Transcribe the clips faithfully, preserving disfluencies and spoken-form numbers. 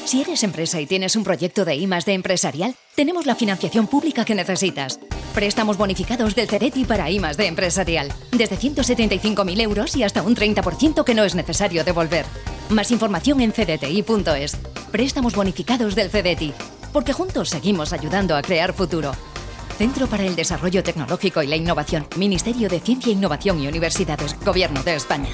Si eres empresa y tienes un proyecto de I más D empresarial, tenemos la financiación pública que necesitas. Préstamos bonificados del Cedeti para I más D empresarial. Desde ciento setenta y cinco mil euros y hasta un treinta por ciento que no es necesario devolver. Más información en cdti punto es. Préstamos bonificados del Cedeti. Porque juntos seguimos ayudando a crear futuro. Centro para el Desarrollo Tecnológico y la Innovación. Ministerio de Ciencia, Innovación y Universidades. Gobierno de España.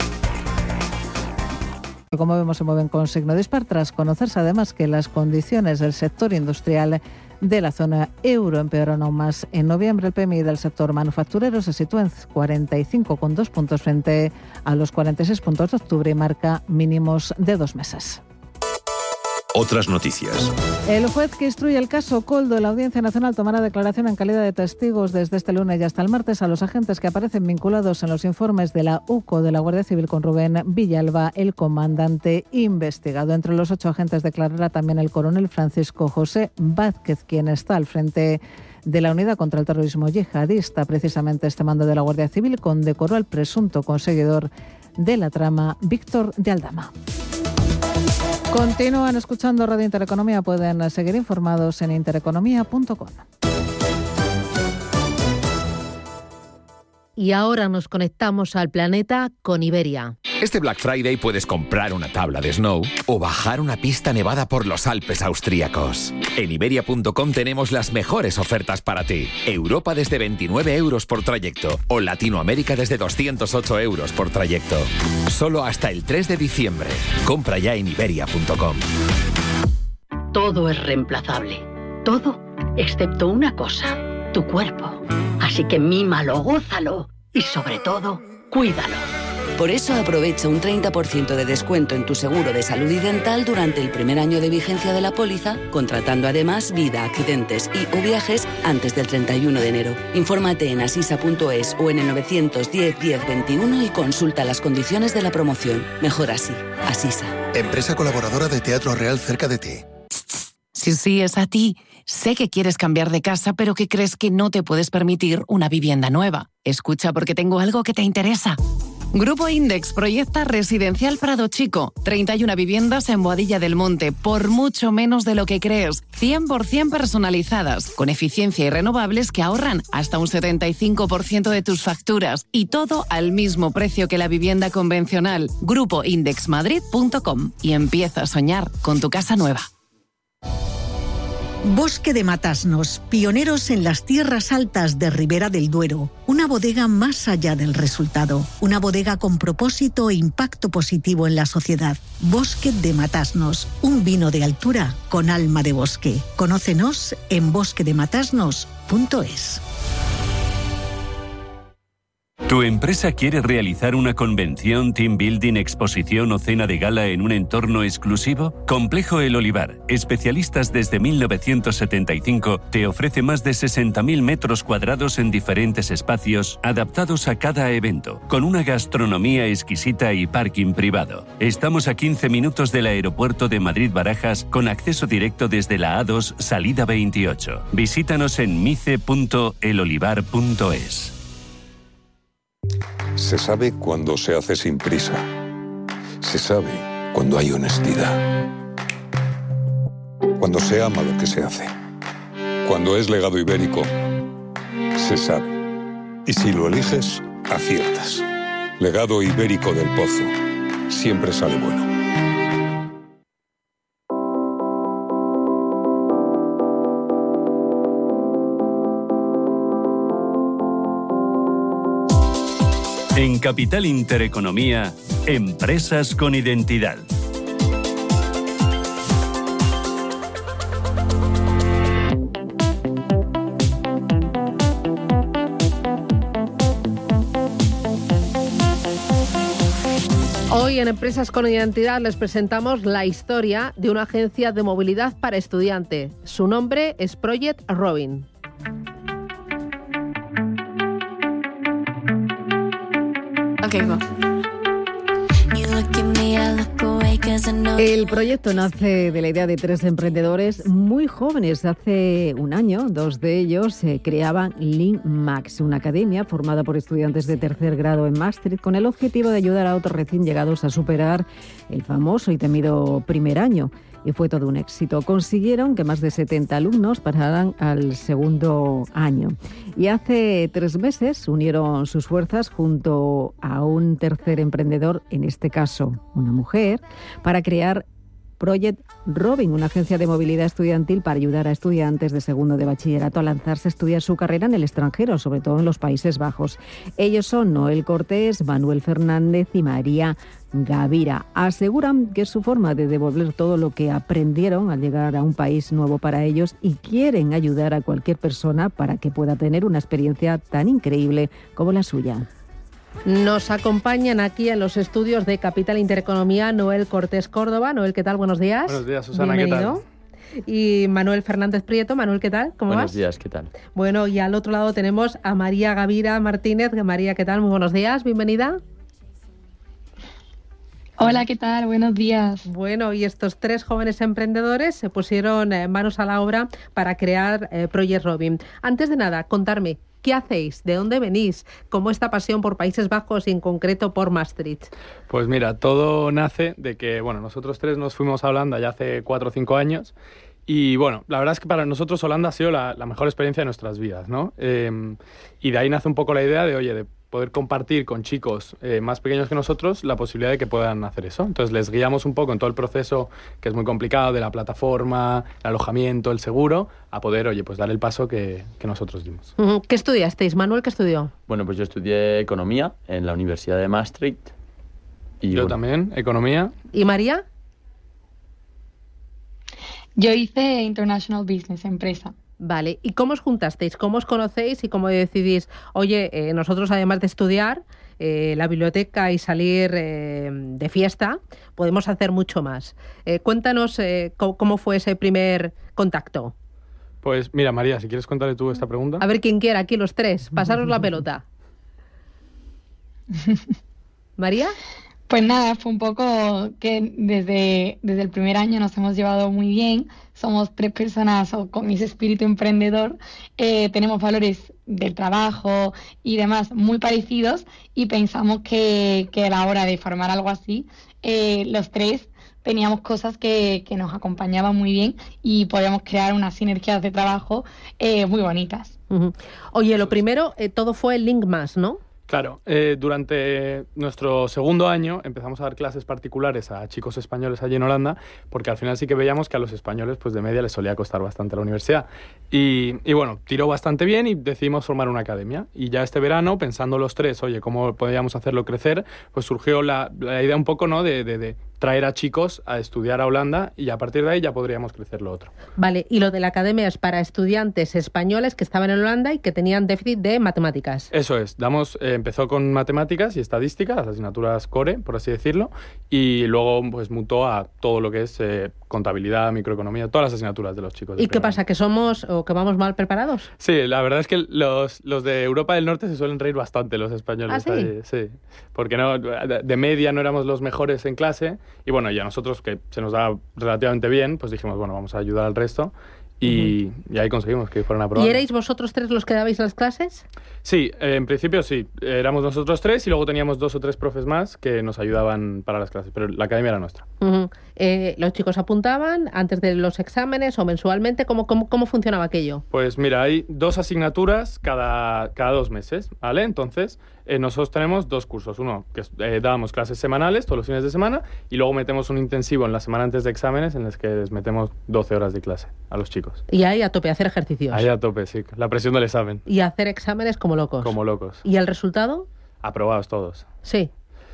Como vemos, se mueven con signo dispar tras conocerse además que las condiciones del sector industrial de la zona euro empeoraron aún más. En noviembre el P M I del sector manufacturero se sitúa en cuarenta y cinco coma dos puntos frente a los cuarenta y seis puntos de octubre y marca mínimos de dos meses. Otras noticias. El juez que instruye el caso Koldo en la Audiencia Nacional tomará declaración en calidad de testigos desde este lunes y hasta el martes a los agentes que aparecen vinculados en los informes de la U C O de la Guardia Civil con Rubén Villalba, el comandante investigado. Entre los ocho agentes declarará también el coronel Francisco José Vázquez, quien está al frente de la Unidad contra el Terrorismo Yihadista. Precisamente este mando de la Guardia Civil condecoró al presunto conseguidor de la trama, Víctor de Aldama. Continúan escuchando Radio Intereconomía. Pueden seguir informados en intereconomía punto com. Y ahora nos conectamos al planeta con Iberia. Este Black Friday puedes comprar una tabla de snow o bajar una pista nevada por los Alpes austríacos. En iberia punto com tenemos las mejores ofertas para ti. Europa desde veintinueve euros por trayecto o Latinoamérica desde doscientos ocho euros por trayecto. Solo hasta el tres de diciembre. Compra ya en iberia punto com. Todo es reemplazable. Todo excepto una cosa. Tu cuerpo. Así que mímalo, gózalo y sobre todo, cuídalo. Por eso aprovecha un treinta por ciento de descuento en tu seguro de salud y dental durante el primer año de vigencia de la póliza, contratando además vida, accidentes y o viajes antes del treinta y uno de enero. Infórmate en asisa punto es o en el novecientos diez diez veintiuno y consulta las condiciones de la promoción. Mejor así. Asisa. Empresa colaboradora de Teatro Real cerca de ti. Sí, sí, es a ti. Sé que quieres cambiar de casa, pero que crees que no te puedes permitir una vivienda nueva. Escucha, porque tengo algo que te interesa. Grupo Index proyecta Residencial Prado Chico, treinta y una viviendas en Boadilla del Monte, por mucho menos de lo que crees, cien por ciento personalizadas, con eficiencia y renovables que ahorran hasta un setenta y cinco por ciento de tus facturas, y todo al mismo precio que la vivienda convencional. grupo index madrid punto com y empieza a soñar con tu casa nueva. Bosque de Matasnos, pioneros en las tierras altas de Ribera del Duero. Una bodega más allá del resultado. Una bodega con propósito e impacto positivo en la sociedad. Bosque de Matasnos, un vino de altura con alma de bosque. Conócenos en bosque de matasnos punto es. ¿Tu empresa quiere realizar una convención, team building, exposición o cena de gala en un entorno exclusivo? Complejo El Olivar, especialistas desde mil novecientos setenta y cinco, te ofrece más de sesenta mil metros cuadrados en diferentes espacios adaptados a cada evento, con una gastronomía exquisita y parking privado. Estamos a quince minutos del aeropuerto de Madrid-Barajas, con acceso directo desde la A dos, salida veintiocho. Visítanos en mice punto el olivar punto es. Se sabe cuando se hace sin prisa. Se sabe cuando hay honestidad. Cuando se ama lo que se hace. Cuando es legado ibérico, se sabe. Y si lo eliges, aciertas. Legado ibérico del Pozo. Siempre sale bueno. En Capital Intereconomía, Empresas con Identidad. Hoy en Empresas con Identidad les presentamos la historia de una agencia de movilidad para estudiantes. Su nombre es Project Robin. Okay, go. El proyecto nace de la idea de tres emprendedores muy jóvenes. Hace un año, dos de ellos se creaban Lean Max, una academia formada por estudiantes de tercer grado en Maastricht con el objetivo de ayudar a otros recién llegados a superar el famoso y temido primer año. y fue todo un éxito. Consiguieron que más de setenta alumnos pasaran al segundo año. Y hace tres meses unieron sus fuerzas junto a un tercer emprendedor, en este caso una mujer, para crear Project Robin, una agencia de movilidad estudiantil para ayudar a estudiantes de segundo de bachillerato a lanzarse a estudiar su carrera en el extranjero, sobre todo en los Países Bajos. Ellos son Noel Cortés, Manuel Fernández y María Gavira. Aseguran que es su forma de devolver todo lo que aprendieron al llegar a un país nuevo para ellos y quieren ayudar a cualquier persona para que pueda tener una experiencia tan increíble como la suya. Nos acompañan aquí en los estudios de Capital Intereconomía Noel Cortés Córdoba. Noel, ¿qué tal? Buenos días. Buenos días, Susana, Bienvenido. ¿Qué tal? Y Manuel Fernández Prieto. Manuel, ¿qué tal? ¿Cómo Buenos vas? Buenos días, ¿qué tal? Bueno, y al otro lado tenemos a María Gavira Martínez. María, ¿qué tal? Muy buenos días, bienvenida. Hola, ¿qué tal? Buenos días. Bueno, y estos tres jóvenes emprendedores se pusieron eh, manos a la obra para crear eh, Project Robin. Antes de nada, contarme, ¿qué hacéis? ¿De dónde venís? ¿Cómo esta pasión por Países Bajos y en concreto por Maastricht? Pues mira, todo nace de que, bueno, nosotros tres nos fuimos a Holanda ya hace cuatro o cinco años y, bueno, la verdad es que para nosotros Holanda ha sido la, la mejor experiencia de nuestras vidas, ¿no? Eh, y de ahí nace un poco la idea de, oye, de poder compartir con chicos eh, más pequeños que nosotros la posibilidad de que puedan hacer eso. Entonces les guiamos un poco en todo el proceso, que es muy complicado, de la plataforma, el alojamiento, el seguro, a poder, oye, pues dar el paso que, que nosotros dimos. Uh-huh. ¿Qué estudiasteis? Manuel, ¿qué estudió? Bueno, pues yo estudié Economía en la Universidad de Maastricht. Y yo bueno. también, Economía. ¿Y María? Yo hice International Business, empresa. Vale, ¿y cómo os juntasteis? ¿Cómo os conocéis y cómo decidís, oye, eh, nosotros además de estudiar eh, la biblioteca y salir eh, de fiesta, podemos hacer mucho más? Eh, cuéntanos eh, cómo, cómo fue ese primer contacto. Pues mira, María, si quieres contarle tú esta pregunta. A ver quién quiera, aquí los tres, pasaros la pelota. ¿María? Pues nada, fue un poco que desde, desde el primer año nos hemos llevado muy bien. Somos tres personas con ese espíritu emprendedor. Eh, tenemos valores del trabajo y demás muy parecidos y pensamos que, que a la hora de formar algo así, eh, los tres teníamos cosas que, que nos acompañaban muy bien y podíamos crear unas sinergias de trabajo eh, muy bonitas. Uh-huh. Oye, lo primero, eh, todo fue LinkMass, ¿no? Claro, eh, durante nuestro segundo año empezamos a dar clases particulares a chicos españoles allí en Holanda, porque al final sí que veíamos que a los españoles pues de media les solía costar bastante la universidad. Y, y bueno, tiró bastante bien y decidimos formar una academia. Y ya este verano, pensando los tres, oye, ¿cómo podíamos hacerlo crecer? Pues surgió la, la idea un poco, ¿no?, de, de, de traer a chicos a estudiar a Holanda y a partir de ahí ya podríamos crecer lo otro. Vale, y lo de la academia es para estudiantes españoles que estaban en Holanda y que tenían déficit de matemáticas. Eso es, damos, eh, empezó con matemáticas y estadística, las asignaturas core, por así decirlo, y luego pues mutó a todo lo que es eh, contabilidad, microeconomía, todas las asignaturas de los chicos. ¿Y qué pasa, que somos o que vamos mal preparados? Sí, la verdad es que los, los de Europa del Norte se suelen reír bastante, los españoles. ¿Ah, sí? Ahí, sí, porque no, de media no éramos los mejores en clase. Y bueno, ya nosotros, que se nos da relativamente bien, pues dijimos, bueno, vamos a ayudar al resto. Y, uh-huh. y ahí conseguimos que fueran aprobados. ¿Y erais vosotros tres los que dabais las clases? Sí, eh, en principio sí. Éramos nosotros tres y luego teníamos dos o tres profes más que nos ayudaban para las clases, pero la academia era nuestra. Uh-huh. Eh, ¿Los chicos apuntaban antes de los exámenes o mensualmente? ¿Cómo, cómo, cómo funcionaba aquello? Pues mira, hay dos asignaturas cada, cada dos meses, ¿vale? Entonces, eh, nosotros tenemos dos cursos. Uno, que eh, dábamos clases semanales todos los fines de semana y luego metemos un intensivo en la semana antes de exámenes en el que les metemos doce horas de clase a los chicos. Y ahí a tope, hacer ejercicios. Ahí a tope, sí. La presión del examen. Y hacer exámenes como locos. Como locos. ¿Y el resultado? Aprobados todos. Sí.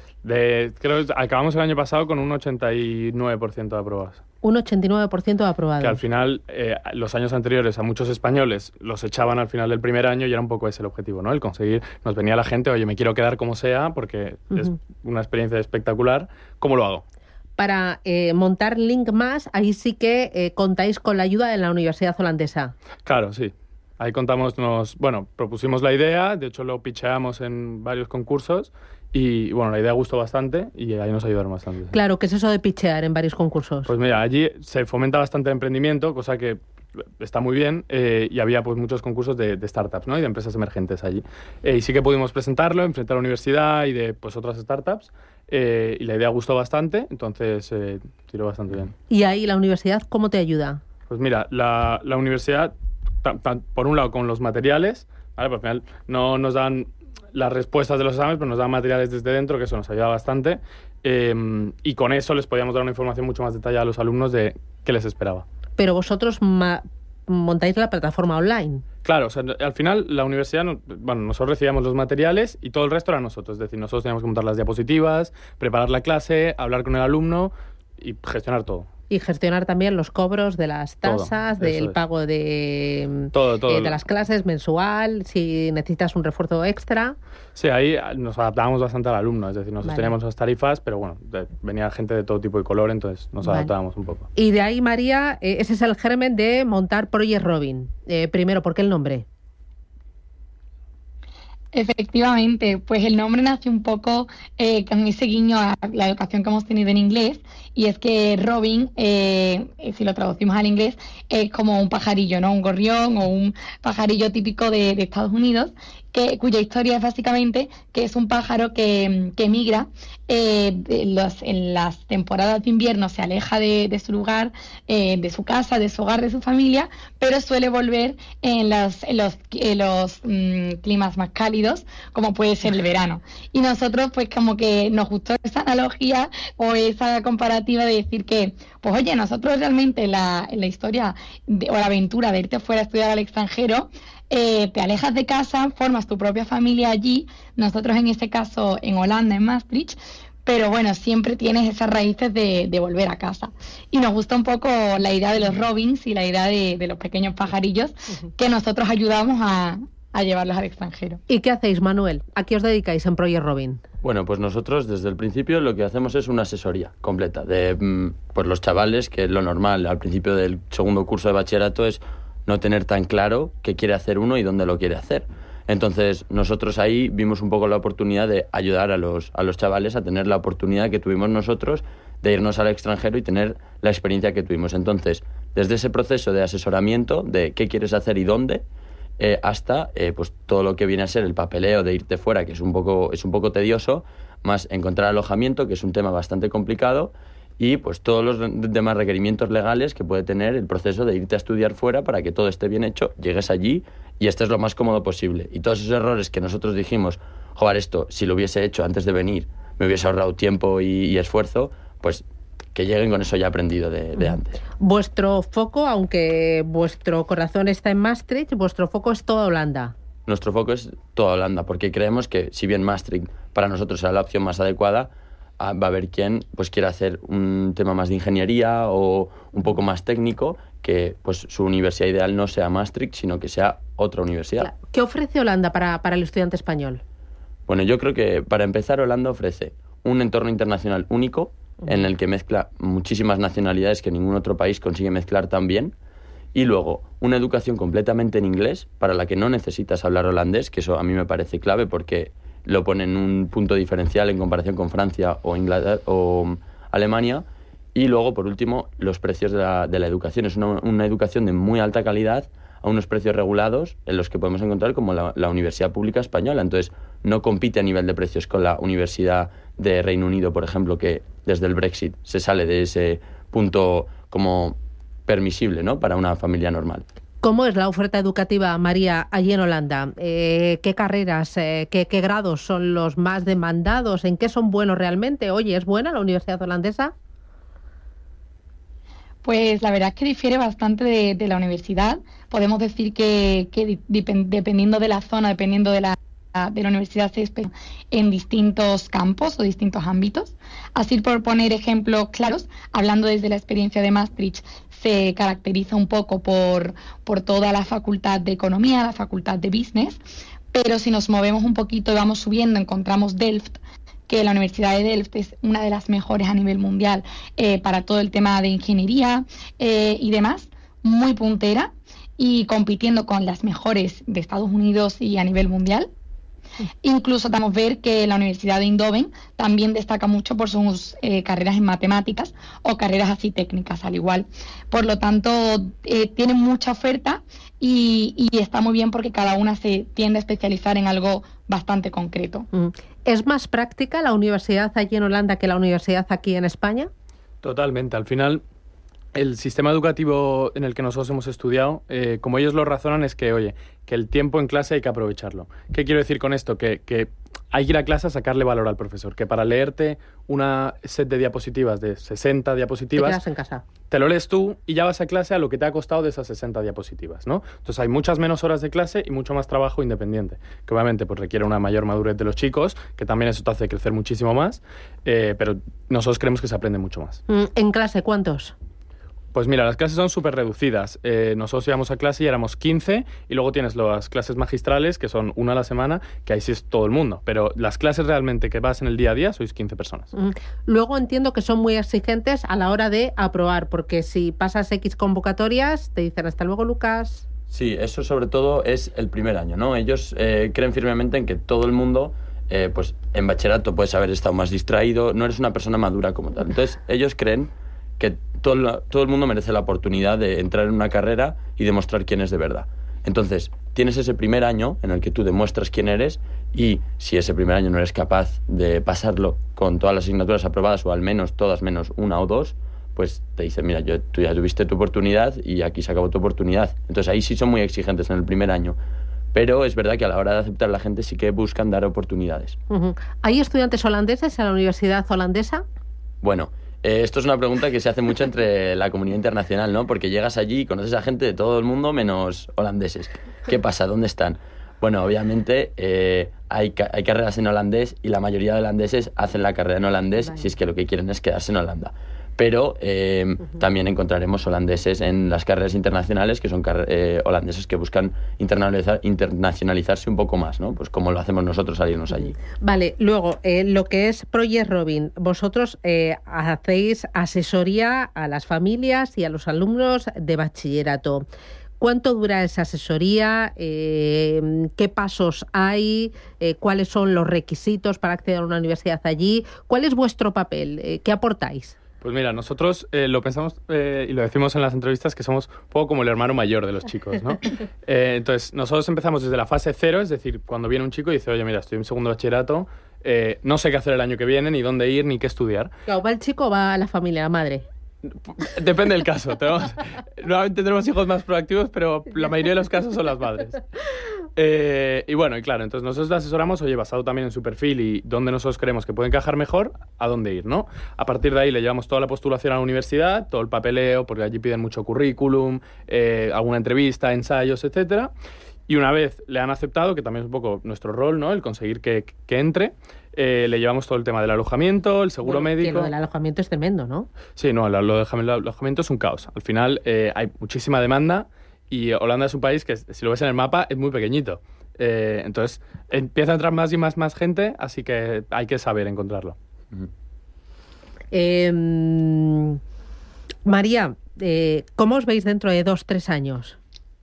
De, creo que acabamos el año pasado con un ochenta y nueve por ciento de aprobados. Un ochenta y nueve por ciento de aprobados. Que al final, eh, los años anteriores a muchos españoles los echaban al final del primer año y era un poco ese el objetivo, ¿no? El conseguir, nos venía la gente, oye, me quiero quedar como sea porque uh-huh. es una experiencia espectacular. ¿Cómo lo hago? Para eh, montar LinkMass, ahí sí que eh, contáis con la ayuda de la Universidad Holandesa. Claro, sí. Ahí contamos, nos, bueno, propusimos la idea, de hecho lo pitcheamos en varios concursos y bueno, la idea gustó bastante y ahí nos ayudaron bastante. Claro, ¿qué es eso de pitchear en varios concursos? Pues mira, allí se fomenta bastante el emprendimiento, cosa que está muy bien, eh, y había pues muchos concursos de, de startups, ¿no? Y de empresas emergentes allí. Eh, y sí que pudimos presentarlo enfrente a la universidad y de pues otras startups, eh, y la idea gustó bastante, entonces eh, tiró bastante bien. ¿Y ahí la universidad cómo te ayuda? Pues mira, la, la universidad, ta, ta, por un lado con los materiales, ¿vale? Pues al final no nos dan las respuestas de los exámenes, pero nos dan materiales desde dentro, que eso nos ayuda bastante, eh, y con eso les podíamos dar una información mucho más detallada a los alumnos de qué les esperaba. Pero vosotros ma- montáis la plataforma online. Claro, o sea, al final la universidad, bueno, nosotros recibíamos los materiales y todo el resto era nosotros. Es decir, nosotros teníamos que montar las diapositivas, preparar la clase, hablar con el alumno y gestionar todo. Y gestionar también los cobros de las tasas, todo, del es. pago de, todo, todo. Eh, de las clases mensual, si necesitas un refuerzo extra. Sí, ahí nos adaptábamos bastante al alumno, es decir, nosotros vale. teníamos las tarifas, pero bueno, de, venía gente de todo tipo y color, entonces nos vale. adaptábamos un poco. Y de ahí, María, eh, ese es el germen de montar Project Robin. Eh, primero, ¿por qué el nombre? Efectivamente, pues el nombre nace un poco eh, con ese guiño a la educación que hemos tenido en inglés, y es que Robin, eh, si lo traducimos al inglés, es como un pajarillo, ¿no? Un gorrión o un pajarillo típico de, de Estados Unidos, que, cuya historia es básicamente que es un pájaro que, que migra eh, de los, en las temporadas de invierno, se aleja de, de su lugar, eh, de su casa, de su hogar, de su familia, pero suele volver en los, en los, en los mmm, climas más cálidos, como puede ser el verano. Y nosotros pues como que nos gustó esa analogía o esa comparativa de decir que, pues oye, nosotros realmente la, la historia de, o la aventura de irte fuera a estudiar al extranjero, Eh, te alejas de casa, formas tu propia familia allí, nosotros en este caso en Holanda, en Maastricht, pero bueno, siempre tienes esas raíces de, de volver a casa. Y nos gusta un poco la idea de los robins y la idea de, de los pequeños pajarillos que nosotros ayudamos a, a llevarlos al extranjero. ¿Y qué hacéis, Manuel? ¿A qué os dedicáis en Project Robin? Bueno, pues nosotros desde el principio lo que hacemos es una asesoría completa de pues los chavales, que es lo normal al principio del segundo curso de bachillerato, es no tener tan claro qué quiere hacer uno y dónde lo quiere hacer. Entonces, nosotros ahí vimos un poco la oportunidad de ayudar a los, a los chavales a tener la oportunidad que tuvimos nosotros de irnos al extranjero y tener la experiencia que tuvimos. Entonces, desde ese proceso de asesoramiento de qué quieres hacer y dónde, eh, hasta eh, pues todo lo que viene a ser el papeleo de irte fuera, que es un poco, es un poco tedioso, más encontrar alojamiento, que es un tema bastante complicado, y pues todos los demás requerimientos legales que puede tener el proceso de irte a estudiar fuera para que todo esté bien hecho, llegues allí y estés lo más cómodo posible. Y todos esos errores que nosotros dijimos, joder, esto si lo hubiese hecho antes de venir, me hubiese ahorrado tiempo y, y esfuerzo, pues que lleguen con eso ya aprendido de, de antes. Vuestro foco, aunque vuestro corazón está en Maastricht, vuestro foco es toda Holanda. Nuestro foco es toda Holanda, porque creemos que si bien Maastricht para nosotros será la opción más adecuada, va a haber quien pues quiera hacer un tema más de ingeniería o un poco más técnico, que pues su universidad ideal no sea Maastricht, sino que sea otra universidad. ¿Qué ofrece Holanda para, para el estudiante español? Bueno, yo creo que para empezar Holanda ofrece un entorno internacional único, uh-huh. en el que mezcla muchísimas nacionalidades que ningún otro país consigue mezclar tan bien, y luego una educación completamente en inglés para la que no necesitas hablar holandés, que eso a mí me parece clave porque lo pone en un punto diferencial en comparación con Francia o Inglaterra o Alemania. Y luego, por último, los precios de la, de la educación. Es una, una educación de muy alta calidad a unos precios regulados en los que podemos encontrar como la, la Universidad Pública Española. Entonces, no compite a nivel de precios con la Universidad de Reino Unido, por ejemplo, que desde el Brexit se sale de ese punto como permisible, ¿no?, para una familia normal. ¿Cómo es la oferta educativa, María, allí en Holanda? Eh, ¿Qué carreras, eh, qué, qué grados son los más demandados? ¿En qué son buenos realmente? Oye, ¿es buena la universidad holandesa? Pues la verdad es que difiere bastante de, de la universidad. Podemos decir que, que dip- dependiendo de la zona, dependiendo de la, de la universidad, se especializa en distintos campos o distintos ámbitos. Así, por poner ejemplos claros, hablando desde la experiencia de Maastricht, se caracteriza un poco por, por toda la facultad de economía, la facultad de business, pero si nos movemos un poquito y vamos subiendo, encontramos Delft, que la Universidad de Delft es una de las mejores a nivel mundial eh, para todo el tema de ingeniería eh, y demás, muy puntera y compitiendo con las mejores de Estados Unidos y a nivel mundial. Incluso podemos ver que la Universidad de Eindhoven también destaca mucho por sus eh, carreras en matemáticas o carreras así técnicas al igual. Por lo tanto, eh, tienen mucha oferta y, y está muy bien porque cada una se tiende a especializar en algo bastante concreto. ¿Es más práctica la universidad allí en Holanda que la universidad aquí en España? Totalmente. Al final, el sistema educativo en el que nosotros hemos estudiado, eh, como ellos lo razonan, es que, oye, que el tiempo en clase hay que aprovecharlo. ¿Qué quiero decir con esto? Que, que hay que ir a clase a sacarle valor al profesor, que para leerte una set de diapositivas de sesenta diapositivas... Te quedas en casa. Te lo lees tú y ya vas a clase a lo que te ha costado de esas sesenta diapositivas, ¿no? Entonces hay muchas menos horas de clase y mucho más trabajo independiente, que obviamente pues, requiere una mayor madurez de los chicos, que también eso te hace crecer muchísimo más, eh, pero nosotros creemos que se aprende mucho más. ¿En clase cuántos? Pues mira, las clases son súper reducidas. Eh, nosotros íbamos a clase y éramos quince, y luego tienes las clases magistrales, que son una a la semana, que ahí sí es todo el mundo. Pero las clases realmente que vas en el día a día sois quince personas. Mm. Luego entiendo que son muy exigentes a la hora de aprobar, porque si pasas X convocatorias, te dicen hasta luego, Lucas. Sí, eso sobre todo es el primer año, ¿no? Ellos eh, creen firmemente en que todo el mundo... Eh, pues en bachillerato puedes haber estado más distraído, no eres una persona madura como tal. Entonces ellos creen que todo, todo el mundo merece la oportunidad de entrar en una carrera y demostrar quién es de verdad. Entonces, tienes ese primer año en el que tú demuestras quién eres, y si ese primer año no eres capaz de pasarlo con todas las asignaturas aprobadas, o al menos todas menos una o dos, pues te dicen, mira, yo, tú ya tuviste tu oportunidad y aquí se acabó tu oportunidad. Entonces ahí sí son muy exigentes en el primer año. Pero es verdad que a la hora de aceptar a la gente sí que buscan dar oportunidades. Uh-huh. ¿Hay estudiantes holandeses en la universidad holandesa? Bueno, eh, esto es una pregunta que se hace mucho entre la comunidad internacional, ¿no? Porque llegas allí y conoces a gente de todo el mundo menos holandeses. ¿Qué pasa? ¿Dónde están? Bueno, obviamente eh, hay, ca- hay carreras en holandés y la mayoría de holandeses hacen la carrera en holandés, vale, si es que lo que quieren es quedarse en Holanda. Pero eh, uh-huh. también encontraremos holandeses en las carreras internacionales, que son car- eh, holandeses que buscan internacionalizar, internacionalizarse un poco más, ¿no? Pues como lo hacemos nosotros al irnos allí. Vale, luego, eh, lo que es Project Robin, vosotros eh, hacéis asesoría a las familias y a los alumnos de bachillerato. ¿Cuánto dura esa asesoría? Eh, ¿Qué pasos hay? Eh, ¿Cuáles son los requisitos para acceder a una universidad allí? ¿Cuál es vuestro papel? Eh, ¿Qué aportáis? Pues mira, nosotros eh, lo pensamos eh, y lo decimos en las entrevistas, que somos un poco como el hermano mayor de los chicos, ¿no? Eh, entonces, nosotros empezamos desde la fase cero, es decir, cuando viene un chico y dice, oye, mira, estoy en segundo bachillerato, eh, no sé qué hacer el año que viene, ni dónde ir, ni qué estudiar. ¿Va el chico o va la familia, la madre? Depende del caso. Tenemos, normalmente tenemos hijos más proactivos, pero la mayoría de los casos son las madres. Eh, y bueno, y claro, entonces nosotros le asesoramos, oye, basado también en su perfil y dónde nosotros creemos que puede encajar mejor, a dónde ir, ¿no? A partir de ahí le llevamos toda la postulación a la universidad, todo el papeleo, porque allí piden mucho currículum, eh, alguna entrevista, ensayos, etcétera. Y una vez le han aceptado, que también es un poco nuestro rol, ¿no? El conseguir que, que entre, eh, le llevamos todo el tema del alojamiento, el seguro bueno, médico. Que lo del alojamiento es tremendo, ¿no? Sí, no, lo, lo del alojamiento es un caos. Al final eh, hay muchísima demanda y Holanda es un país que, si lo ves en el mapa, es muy pequeñito. Eh, entonces empieza a entrar más y más, más gente, así que hay que saber encontrarlo. Uh-huh. Eh, María, eh, ¿cómo os veis dentro de dos, tres años?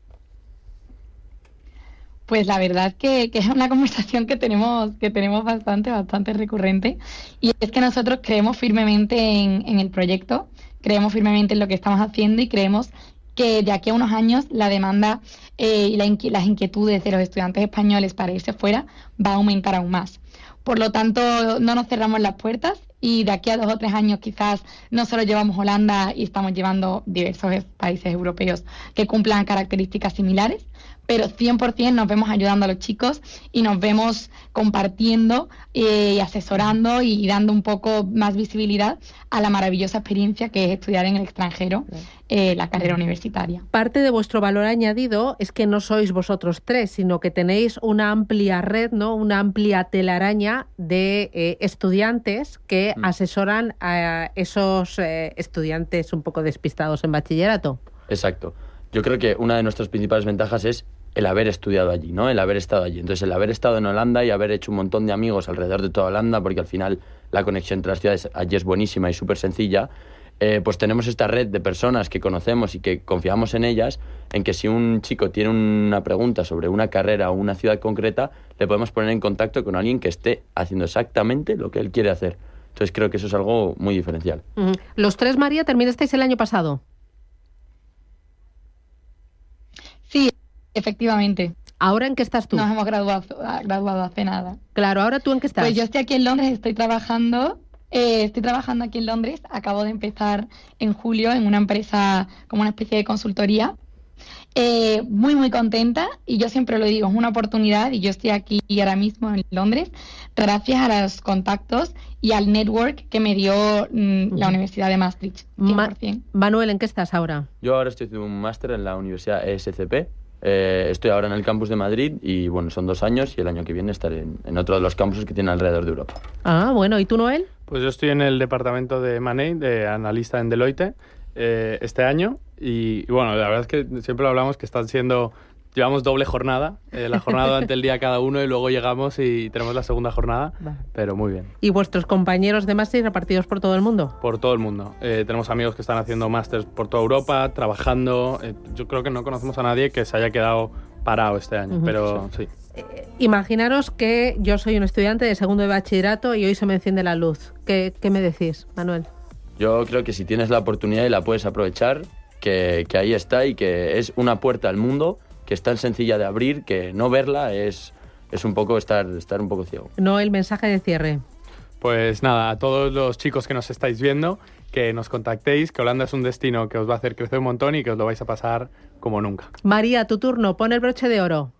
Pues la verdad que, que es una conversación que tenemos, que tenemos bastante, bastante recurrente, y es que nosotros creemos firmemente en, en el proyecto, creemos firmemente en lo que estamos haciendo y creemos que de aquí a unos años la demanda eh, y la inqui- las inquietudes de los estudiantes españoles para irse fuera va a aumentar aún más. Por lo tanto, no nos cerramos las puertas y de aquí a dos o tres años quizás no solo llevamos Holanda y estamos llevando diversos países europeos que cumplan características similares, pero cien por ciento nos vemos ayudando a los chicos y nos vemos compartiendo eh, y asesorando y dando un poco más visibilidad a la maravillosa experiencia que es estudiar en el extranjero eh, la carrera universitaria. Parte de vuestro valor añadido es que no sois vosotros tres, sino que tenéis una amplia red, ¿no? Una amplia telaraña de eh, estudiantes que mm. asesoran a esos eh, estudiantes un poco despistados en bachillerato. Exacto. Yo creo que una de nuestras principales ventajas es el haber estudiado allí, ¿no? El haber estado allí. Entonces, el haber estado en Holanda y haber hecho un montón de amigos alrededor de toda Holanda, porque al final la conexión entre las ciudades allí es buenísima y súper sencilla, eh, pues tenemos esta red de personas que conocemos y que confiamos en ellas, en que si un chico tiene una pregunta sobre una carrera o una ciudad concreta, le podemos poner en contacto con alguien que esté haciendo exactamente lo que él quiere hacer. Entonces creo que eso es algo muy diferencial. Uh-huh. Los tres, María, terminasteis el año pasado. Sí, efectivamente. ¿Ahora en qué estás tú? Nos hemos graduado, graduado hace nada. Claro, ¿ahora tú en qué estás? Pues yo estoy aquí en Londres, estoy trabajando, eh, estoy trabajando aquí en Londres, acabo de empezar en julio en una empresa como una especie de consultoría. Eh, muy muy contenta, y yo siempre lo digo, es una oportunidad, y yo estoy aquí ahora mismo en Londres gracias a los contactos y al network que me dio mm, la Universidad de Maastricht. Ma- Manuel, ¿en qué estás ahora? Yo ahora estoy haciendo un máster en la Universidad E S C P. Eh, estoy ahora en el campus de Madrid y bueno, son dos años y el año que viene estaré en, en otro de los campuses que tiene alrededor de Europa. Ah, bueno, ¿y tú, Noel? Pues yo estoy en el departamento de M and A, de analista en Deloitte, eh, este año. Y, y bueno, la verdad es que siempre lo hablamos que están siendo... Llevamos doble jornada, eh, la jornada durante el día cada uno y luego llegamos y tenemos la segunda jornada, vale. Pero muy bien. ¿Y vuestros compañeros de máster repartidos por todo el mundo? Por todo el mundo. Eh, tenemos amigos que están haciendo másters por toda Europa, trabajando. Eh, yo creo que no conocemos a nadie que se haya quedado parado este año, uh-huh. pero sí. sí. Eh, imaginaros que yo soy un estudiante de segundo de bachillerato y hoy se me enciende la luz. ¿Qué, qué me decís, Manuel? Yo creo que si tienes la oportunidad y la puedes aprovechar, que, que ahí está y que es una puerta al mundo que es tan sencilla de abrir que no verla es, es un poco estar, estar un poco ciego. No, el mensaje de cierre. Pues nada, a todos los chicos que nos estáis viendo, que nos contactéis, que Holanda es un destino que os va a hacer crecer un montón y que os lo vais a pasar como nunca. María, tu turno, pon el broche de oro.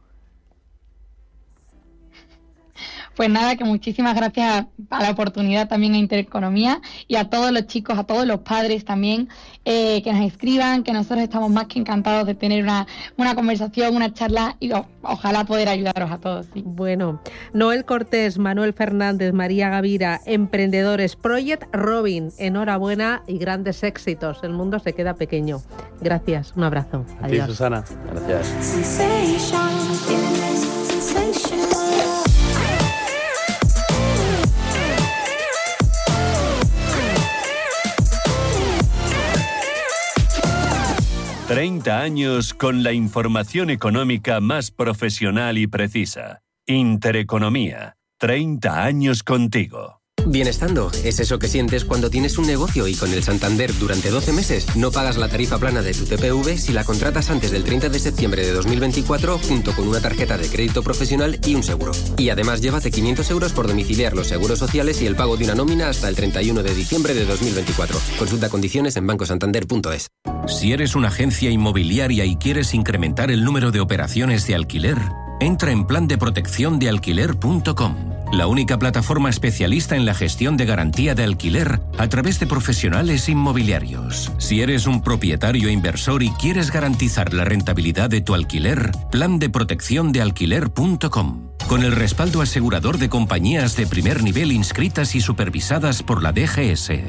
Pues nada, que muchísimas gracias a la oportunidad también a Intereconomía y a todos los chicos, a todos los padres también, eh, que nos escriban, que nosotros estamos más que encantados de tener una, una conversación, una charla y o, ojalá poder ayudaros a todos. Sí. Bueno, Noel Cortés, Manuel Fernández, María Gavira, emprendedores, Project Robin, enhorabuena y grandes éxitos. El mundo se queda pequeño. Gracias, un abrazo. A Adiós. ti, Susana. Gracias. treinta años con la información económica más profesional y precisa. Intereconomía. treinta años contigo. Bienestando es eso que sientes cuando tienes un negocio y con el Santander durante doce meses no pagas la tarifa plana de tu T P V si la contratas antes del treinta de septiembre de dos mil veinticuatro junto con una tarjeta de crédito profesional y un seguro. Y además llévate quinientos euros por domiciliar los seguros sociales y el pago de una nómina hasta el treinta y uno de diciembre de dos mil veinticuatro. Consulta condiciones en banco santander punto es. Si eres una agencia inmobiliaria y quieres incrementar el número de operaciones de alquiler, entra en plan de protección de alquiler punto com. La única plataforma especialista en la gestión de garantía de alquiler a través de profesionales inmobiliarios. Si eres un propietario inversor y quieres garantizar la rentabilidad de tu alquiler, plan de protección de alquiler punto com. Con el respaldo asegurador de compañías de primer nivel inscritas y supervisadas por la D G S.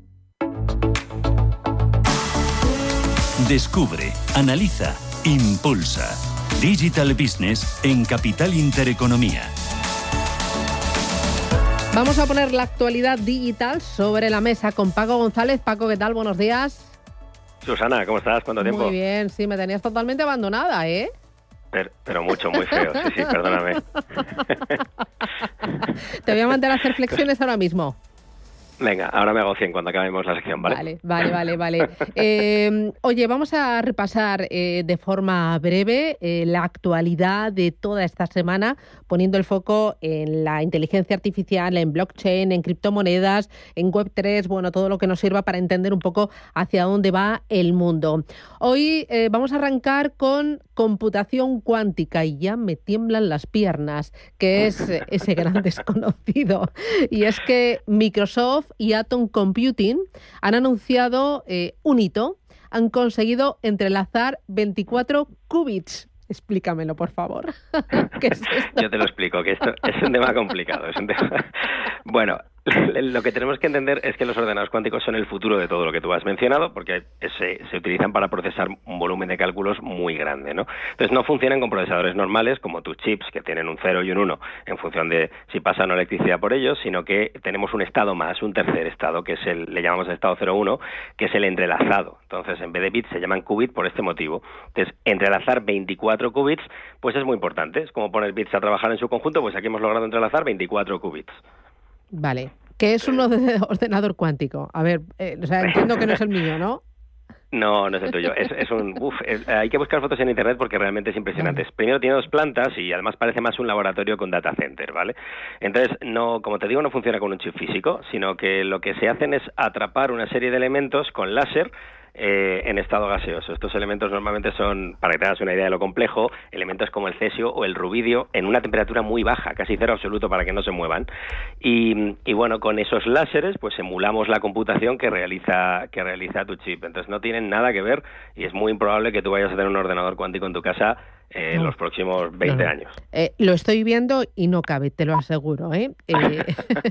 Descubre, analiza, impulsa. Digital Business en Capital Intereconomía. Vamos a poner la actualidad digital sobre la mesa con Paco González. Paco, ¿qué tal? Buenos días. Susana, ¿cómo estás? ¿Cuánto tiempo? Muy bien, sí, me tenías totalmente abandonada, ¿eh? Pero, pero mucho, muy feo, sí, sí, perdóname. Te voy a mandar a hacer flexiones ahora mismo. Venga, ahora me hago cien cuando acabemos la sección, ¿vale? Vale, vale, vale, vale. Eh, oye, vamos a repasar eh, de forma breve eh, la actualidad de toda esta semana, poniendo el foco en la inteligencia artificial, en blockchain, en criptomonedas, en web tres, bueno, todo lo que nos sirva para entender un poco hacia dónde va el mundo. Hoy eh, vamos a arrancar con computación cuántica y ya me tiemblan las piernas, que es ese gran desconocido. Y es que Microsoft y Atom Computing han anunciado eh, un hito. Han conseguido entrelazar veinticuatro qubits. Explícamelo, por favor. ¿Qué es esto? Yo te lo explico, que esto es un tema complicado. Es un tema... Bueno, Lo que tenemos que entender es que los ordenadores cuánticos son el futuro de todo lo que tú has mencionado, porque se, se utilizan para procesar un volumen de cálculos muy grande, ¿no? Entonces no funcionan con procesadores normales como tus chips, que tienen un cero y un uno en función de si pasa o no electricidad por ellos, sino que tenemos un estado más, un tercer estado, que es el, le llamamos el estado cero uno, que es el entrelazado. Entonces, en vez de bits se llaman qubits por este motivo. Entonces, entrelazar veinticuatro qubits, pues es muy importante. Es como poner bits a trabajar en su conjunto, pues aquí hemos logrado entrelazar veinticuatro qubits. Vale. ¿Qué es un ordenador cuántico? A ver, eh, o sea, entiendo que no es el mío, ¿no? No, no es el tuyo. Es, es un, uf, es, hay que buscar fotos en internet porque realmente es impresionante. Primero tiene dos plantas y además parece más un laboratorio que un data center, ¿vale? Entonces, no, como te digo, no funciona con un chip físico, sino que lo que se hacen es atrapar una serie de elementos con láser Eh, en estado gaseoso. Estos elementos normalmente son, para que te hagas una idea de lo complejo, elementos como el cesio o el rubidio en una temperatura muy baja, casi cero absoluto para que no se muevan. Y, y bueno, con esos láseres pues emulamos la computación que realiza que realiza tu chip. Entonces no tienen nada que ver y es muy improbable que tú vayas a tener un ordenador cuántico en tu casa eh, no. en los próximos veinte no, no. años. Eh, lo estoy viendo y no cabe, te lo aseguro, ¿eh? eh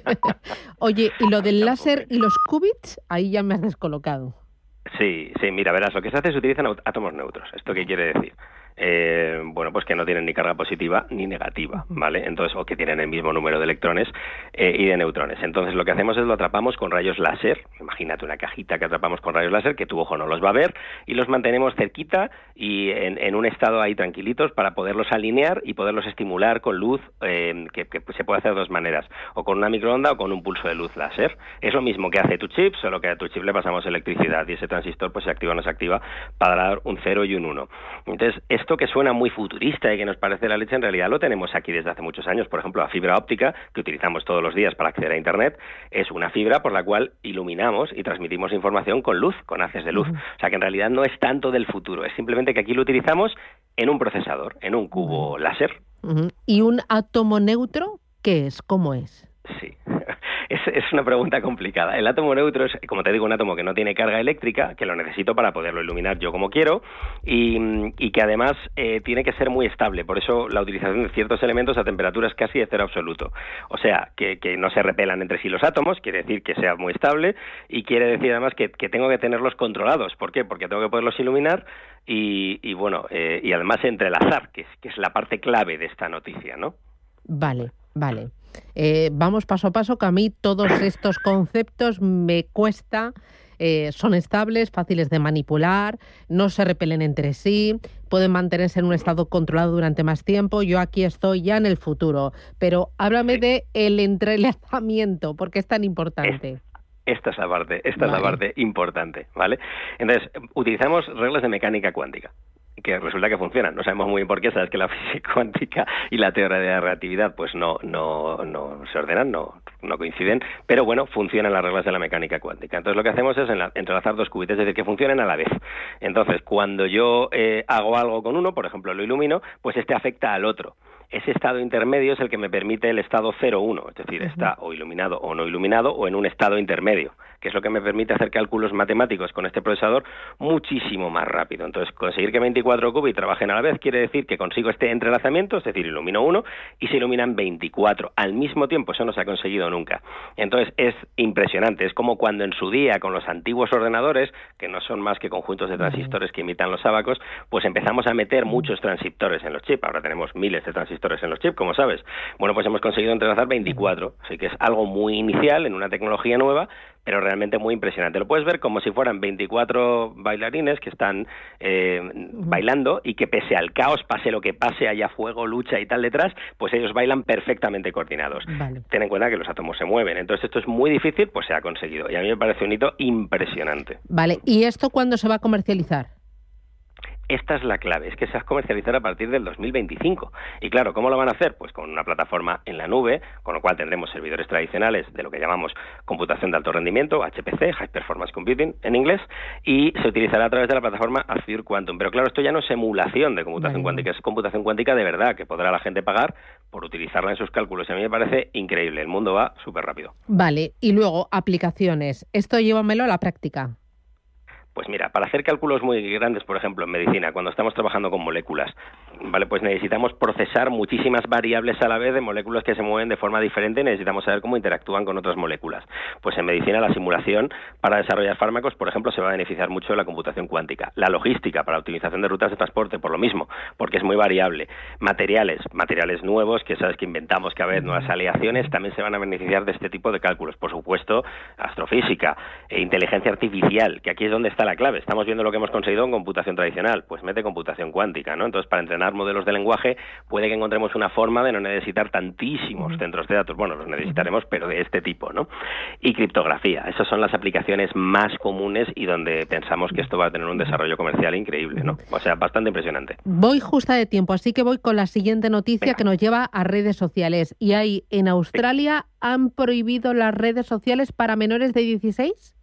Oye, y lo del láser y los qubits, ahí ya me has descolocado. Sí, sí, mira, verás, lo que se hace es utilizan átomos neutros. ¿Esto qué quiere decir? Eh, bueno, pues que no tienen ni carga positiva ni negativa, ¿vale? Entonces, o que tienen el mismo número de electrones eh, y de neutrones. Entonces, lo que hacemos es lo atrapamos con rayos láser. Imagínate una cajita que atrapamos con rayos láser, que tu ojo no los va a ver, y los mantenemos cerquita y en, en un estado ahí tranquilitos para poderlos alinear y poderlos estimular con luz, eh, que, que se puede hacer de dos maneras, o con una microonda o con un pulso de luz láser. Es lo mismo que hace tu chip, solo que a tu chip le pasamos electricidad y ese transistor pues se activa o no se activa para dar un cero y un uno. Entonces, esto que suena muy futurista y que nos parece la leche, en realidad lo tenemos aquí desde hace muchos años. Por ejemplo, la fibra óptica, que utilizamos todos los días para acceder a Internet, es una fibra por la cual iluminamos y transmitimos información con luz, con haces de luz. Uh-huh. O sea que en realidad no es tanto del futuro, es simplemente que aquí lo utilizamos en un procesador, en un cubo uh-huh. láser. Uh-huh. ¿Y un átomo neutro qué es? ¿Cómo es? Sí, es, es una pregunta complicada. El átomo neutro es, como te digo, un átomo que no tiene carga eléctrica, que lo necesito para poderlo iluminar yo como quiero, y, y que además eh, tiene que ser muy estable. Por eso la utilización de ciertos elementos a temperaturas casi de cero absoluto. O sea, que, que no se repelan entre sí los átomos, quiere decir que sea muy estable, y quiere decir además que, que tengo que tenerlos controlados. ¿Por qué? Porque tengo que poderlos iluminar y, y bueno, eh, y además entrelazar, que es, que es la parte clave de esta noticia, ¿no? Vale, vale. Eh, vamos paso a paso, que a mí todos estos conceptos me cuesta, eh, son estables, fáciles de manipular, no se repelen entre sí, pueden mantenerse en un estado controlado durante más tiempo. Yo aquí estoy ya en el futuro, pero háblame sí. de el entrelazamiento, ¿por qué es tan importante? Esta es la parte, esta vale. es la parte importante, ¿vale? Entonces, utilizamos reglas de mecánica cuántica, que resulta que funcionan. No sabemos muy bien por qué, sabes que la física cuántica y la teoría de la relatividad pues no no no se ordenan, no no coinciden, pero bueno, funcionan las reglas de la mecánica cuántica. Entonces lo que hacemos es entrelazar dos qubits, es decir, que funcionen a la vez. Entonces, cuando yo eh, hago algo con uno, por ejemplo, lo ilumino, pues este afecta al otro. Ese estado intermedio es el que me permite el estado cero uno, es decir, uh-huh. está o iluminado o no iluminado o en un estado intermedio, que es lo que me permite hacer cálculos matemáticos con este procesador muchísimo más rápido. Entonces, conseguir que veinticuatro qubits trabajen a la vez quiere decir que consigo este entrelazamiento, es decir, ilumino uno y se iluminan veinticuatro al mismo tiempo. Eso no se ha conseguido nunca. Entonces, es impresionante. Es como cuando en su día, con los antiguos ordenadores, que no son más que conjuntos de transistores que imitan los ábacos, pues empezamos a meter muchos transistores en los chips. Ahora tenemos miles de transistores en los chips, como sabes. Bueno, pues hemos conseguido entrelazar veinticuatro, así que es algo muy inicial en una tecnología nueva, pero realmente muy impresionante. Lo puedes ver como si fueran veinticuatro bailarines que están eh, uh-huh. bailando y que pese al caos, pase lo que pase, haya fuego, lucha y tal detrás, pues ellos bailan perfectamente coordinados. Vale. Ten en cuenta que los átomos se mueven, entonces esto es muy difícil, pues se ha conseguido y a mí me parece un hito impresionante. Vale, ¿y esto cuándo se va a comercializar? Esta es la clave, es que se va a comercializar a partir del dos mil veinticinco. Y claro, ¿cómo lo van a hacer? Pues con una plataforma en la nube, con lo cual tendremos servidores tradicionales de lo que llamamos computación de alto rendimiento, H P C, High Performance Computing en inglés, y se utilizará a través de la plataforma Azure Quantum. Pero claro, esto ya no es emulación de computación vale. cuántica, es computación cuántica de verdad, que podrá la gente pagar por utilizarla en sus cálculos. Y a mí me parece increíble, el mundo va súper rápido. Vale, y luego aplicaciones. Esto llévamelo a la práctica. Pues mira, para hacer cálculos muy grandes, por ejemplo, en medicina, cuando estamos trabajando con moléculas, vale, pues necesitamos procesar muchísimas variables a la vez de moléculas que se mueven de forma diferente y necesitamos saber cómo interactúan con otras moléculas. Pues en medicina la simulación para desarrollar fármacos, por ejemplo, se va a beneficiar mucho de la computación cuántica. La logística para optimización de rutas de transporte, por lo mismo, porque es muy variable. Materiales, materiales nuevos, que sabes que inventamos cada vez nuevas aleaciones, también se van a beneficiar de este tipo de cálculos. Por supuesto, astrofísica e inteligencia artificial, que aquí es donde está la clave. Estamos viendo lo que hemos conseguido en computación tradicional, pues mete computación cuántica, ¿no? Entonces, para entrenar modelos de lenguaje, puede que encontremos una forma de no necesitar tantísimos centros de datos. Bueno, los necesitaremos, pero de este tipo, ¿no? Y criptografía. Esas son las aplicaciones más comunes y donde pensamos que esto va a tener un desarrollo comercial increíble, ¿no? O sea, bastante impresionante. Voy justa de tiempo, así que voy con la siguiente noticia. Venga. Que nos lleva a redes sociales. Y ahí, en Australia, sí. ¿Han prohibido las redes sociales para menores de dieciséis?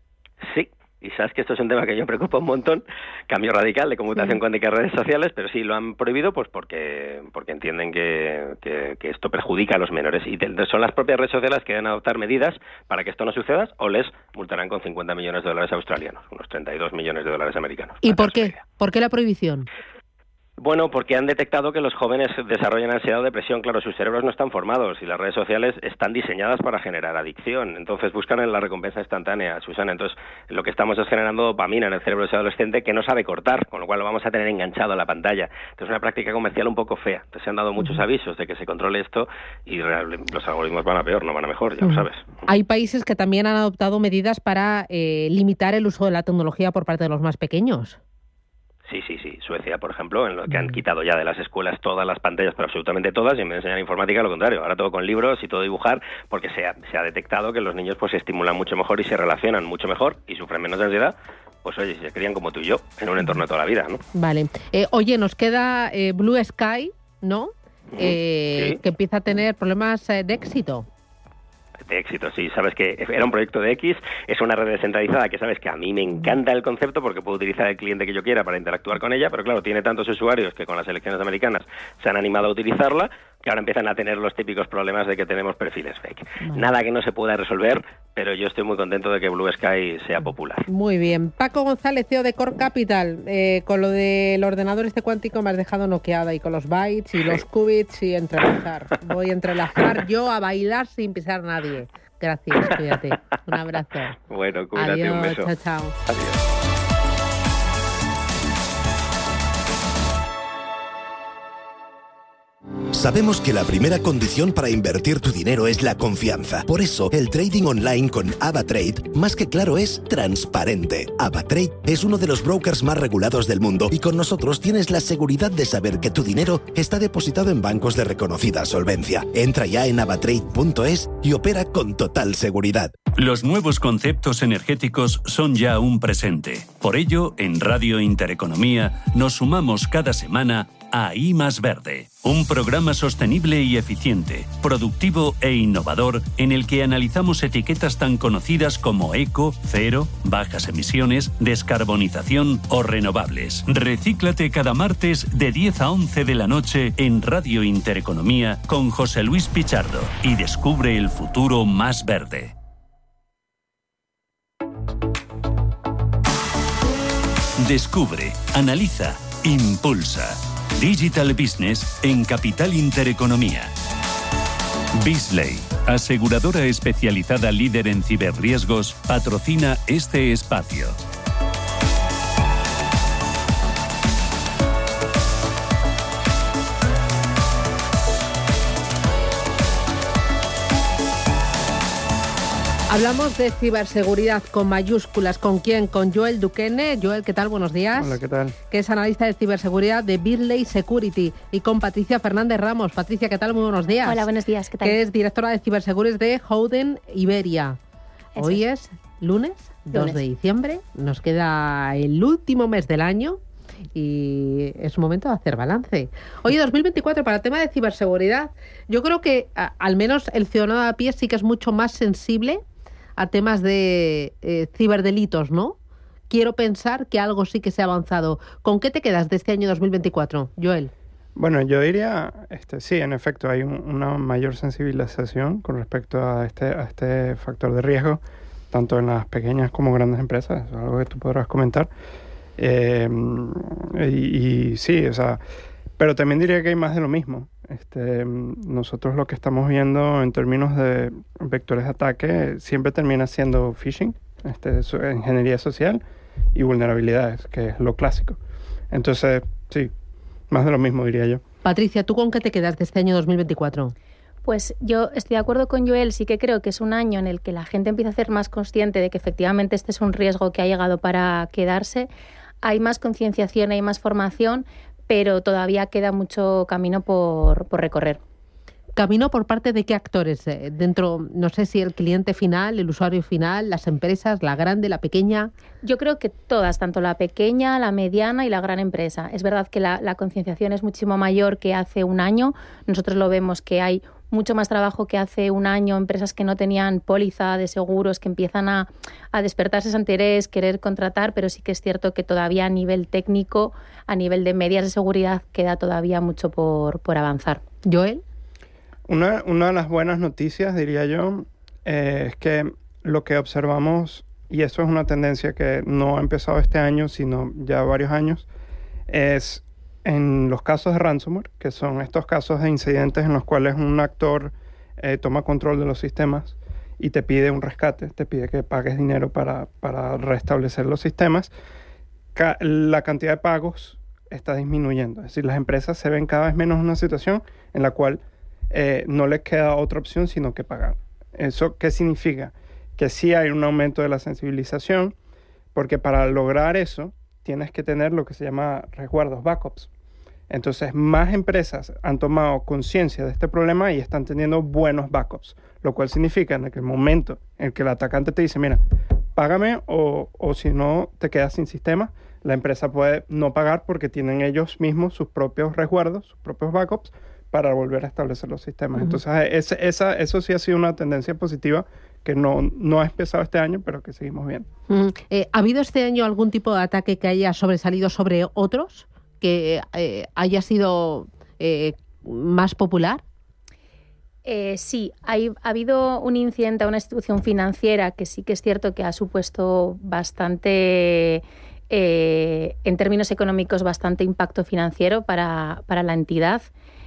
Sí. Y sabes que esto es un tema que yo me preocupa un montón, cambio radical de computación sí. cuántica en redes sociales, pero sí lo han prohibido pues porque porque entienden que, que, que esto perjudica a los menores. Y te, son las propias redes sociales que deben adoptar medidas para que esto no suceda, o les multarán con cincuenta millones de dólares australianos, unos treinta y dos millones de dólares americanos. ¿Y por qué? ¿Por qué la prohibición? Bueno, porque han detectado que los jóvenes desarrollan ansiedad o depresión. Claro, sus cerebros no están formados y las redes sociales están diseñadas para generar adicción. Entonces buscan en la recompensa instantánea, Susana. Entonces lo que estamos es generando dopamina en el cerebro de ese adolescente que no sabe cortar, con lo cual lo vamos a tener enganchado a la pantalla. Entonces es una práctica comercial un poco fea. Entonces se han dado muchos avisos de que se controle esto y los algoritmos van a peor, no van a mejor, ya lo sabes. Hay países que también han adoptado medidas para eh, limitar el uso de la tecnología por parte de los más pequeños. Sí, sí, sí. Suecia, por ejemplo, en lo que han quitado ya de las escuelas todas las pantallas, pero absolutamente todas, y en vez de enseñar informática, lo contrario. Ahora todo con libros y todo dibujar, porque se ha, se ha detectado que los niños pues se estimulan mucho mejor y se relacionan mucho mejor y sufren menos de ansiedad. Pues oye, si se crían como tú y yo, en un entorno de toda la vida, ¿no? Vale. Eh, oye, nos queda eh, Blue Sky, ¿no? Eh, sí. Que empieza a tener problemas eh, de éxito. De éxito, sí. Sabes que era un proyecto de X, es una red descentralizada que sabes que a mí me encanta el concepto porque puedo utilizar el cliente que yo quiera para interactuar con ella, pero claro, tiene tantos usuarios que con las elecciones americanas se han animado a utilizarla, que ahora empiezan a tener los típicos problemas de que tenemos perfiles fake. Vale. Nada que no se pueda resolver, pero yo estoy muy contento de que Blue Sky sea popular. Muy bien. Paco González, C E O de Core Capital. Eh, con lo del ordenador este cuántico me has dejado noqueada, y con los bytes y los qubits y entrelazar. Voy a entrelazar yo a bailar sin pisar nadie. Gracias, cuídate. Un abrazo. Bueno, cuídate, adiós, un beso. Chao, chao. Adiós. Sabemos que la primera condición para invertir tu dinero es la confianza. Por eso, el trading online con AvaTrade, más que claro, es transparente. AvaTrade es uno de los brokers más regulados del mundo y con nosotros tienes la seguridad de saber que tu dinero está depositado en bancos de reconocida solvencia. Entra ya en avatrade punto es y opera con total seguridad. Los nuevos conceptos energéticos son ya un presente. Por ello, en Radio Intereconomía nos sumamos cada semana a I más Verde, un programa sostenible y eficiente, productivo e innovador en el que analizamos etiquetas tan conocidas como eco, cero, bajas emisiones, descarbonización o renovables. Recíclate cada martes de diez a once de la noche en Radio Intereconomía con José Luis Pichardo y descubre el futuro más verde. Descubre, analiza, impulsa. Digital Business en Capital Intereconomía. Beazley, aseguradora especializada líder en ciberriesgos, patrocina este espacio. Hablamos de ciberseguridad con mayúsculas. ¿Con quién? Con Joel Duquene. Joel, ¿qué tal? Buenos días. Hola, ¿qué tal? Que es analista de ciberseguridad de Beazley Security. Y con Patricia Fernández Ramos. Patricia, ¿qué tal? Muy buenos días. Hola, buenos días. ¿Qué tal? Que es directora de ciberseguridad de Howden Iberia. Eso Hoy es, es lunes, dos lunes. de diciembre. Nos queda el último mes del año. Y es momento de hacer balance. Oye, dos mil veinticuatro para el tema de ciberseguridad. Yo creo que a, al menos el ciudadano a pie sí que es mucho más sensible a temas de eh, ciberdelitos, ¿no? Quiero pensar que algo sí que se ha avanzado. ¿Con qué te quedas de este año dos mil veinticuatro, Joel? Bueno, yo diría, este, sí, en efecto, hay un, una mayor sensibilización con respecto a este, a este factor de riesgo. tanto en las pequeñas como grandes empresas, es algo que tú podrás comentar. Eh, y, y sí, o sea, pero también diría que hay más de lo mismo. Este, nosotros lo que estamos viendo en términos de vectores de ataque siempre termina siendo phishing, este, ingeniería social y vulnerabilidades, que es lo clásico. Entonces, sí, más de lo mismo diría yo. Patricia, ¿tú con qué te quedas de este año dos mil veinticuatro? Pues yo estoy de acuerdo con Joel, sí que creo que es un año en el que la gente empieza a ser más consciente de que efectivamente este es un riesgo que ha llegado para quedarse. Hay más concienciación, hay más formación, pero todavía queda mucho camino por, por recorrer. ¿Camino por parte de qué actores? Dentro, no sé si el cliente final, el usuario final, las empresas, la grande, la pequeña. Yo creo que todas, tanto la pequeña, la mediana y la gran empresa. Es verdad que la, la concienciación es muchísimo mayor que hace un año. Nosotros lo vemos que hay mucho más trabajo que hace un año, empresas que no tenían póliza de seguros, que empiezan a, a despertarse ese interés, querer contratar, pero sí que es cierto que todavía a nivel técnico, a nivel de medidas de seguridad, queda todavía mucho por, por avanzar. ¿Joel? Una, una de las buenas noticias, diría yo, eh, es que lo que observamos, y eso es una tendencia que no ha empezado este año, sino ya varios años, es en los casos de ransomware, que son estos casos de incidentes en los cuales un actor eh, toma control de los sistemas y te pide un rescate, te pide que pagues dinero para, para restablecer los sistemas, ca- la cantidad de pagos está disminuyendo. Es decir, las empresas se ven cada vez menos en una situación en la cual eh, no les queda otra opción sino que pagar. ¿Eso qué significa? Que sí hay un aumento de la sensibilización, porque para lograr eso tienes que tener lo que se llama resguardos, backups. Entonces, más empresas han tomado conciencia de este problema y están teniendo buenos backups, lo cual significa en el momento en que el atacante te dice, mira, págame o, o si no te quedas sin sistema, la empresa puede no pagar porque tienen ellos mismos sus propios resguardos, sus propios backups para volver a establecer los sistemas. Uh-huh. Entonces, ese, esa, eso sí ha sido una tendencia positiva que no, no ha empezado este año, pero que seguimos viendo. Mm, eh, ¿Ha habido este año algún tipo de ataque que haya sobresalido sobre otros? ¿Que eh, haya sido eh, más popular? Eh, sí, hay, ha habido un incidente a una institución financiera que sí que es cierto que ha supuesto bastante, eh, en términos económicos, bastante impacto financiero para, para la entidad.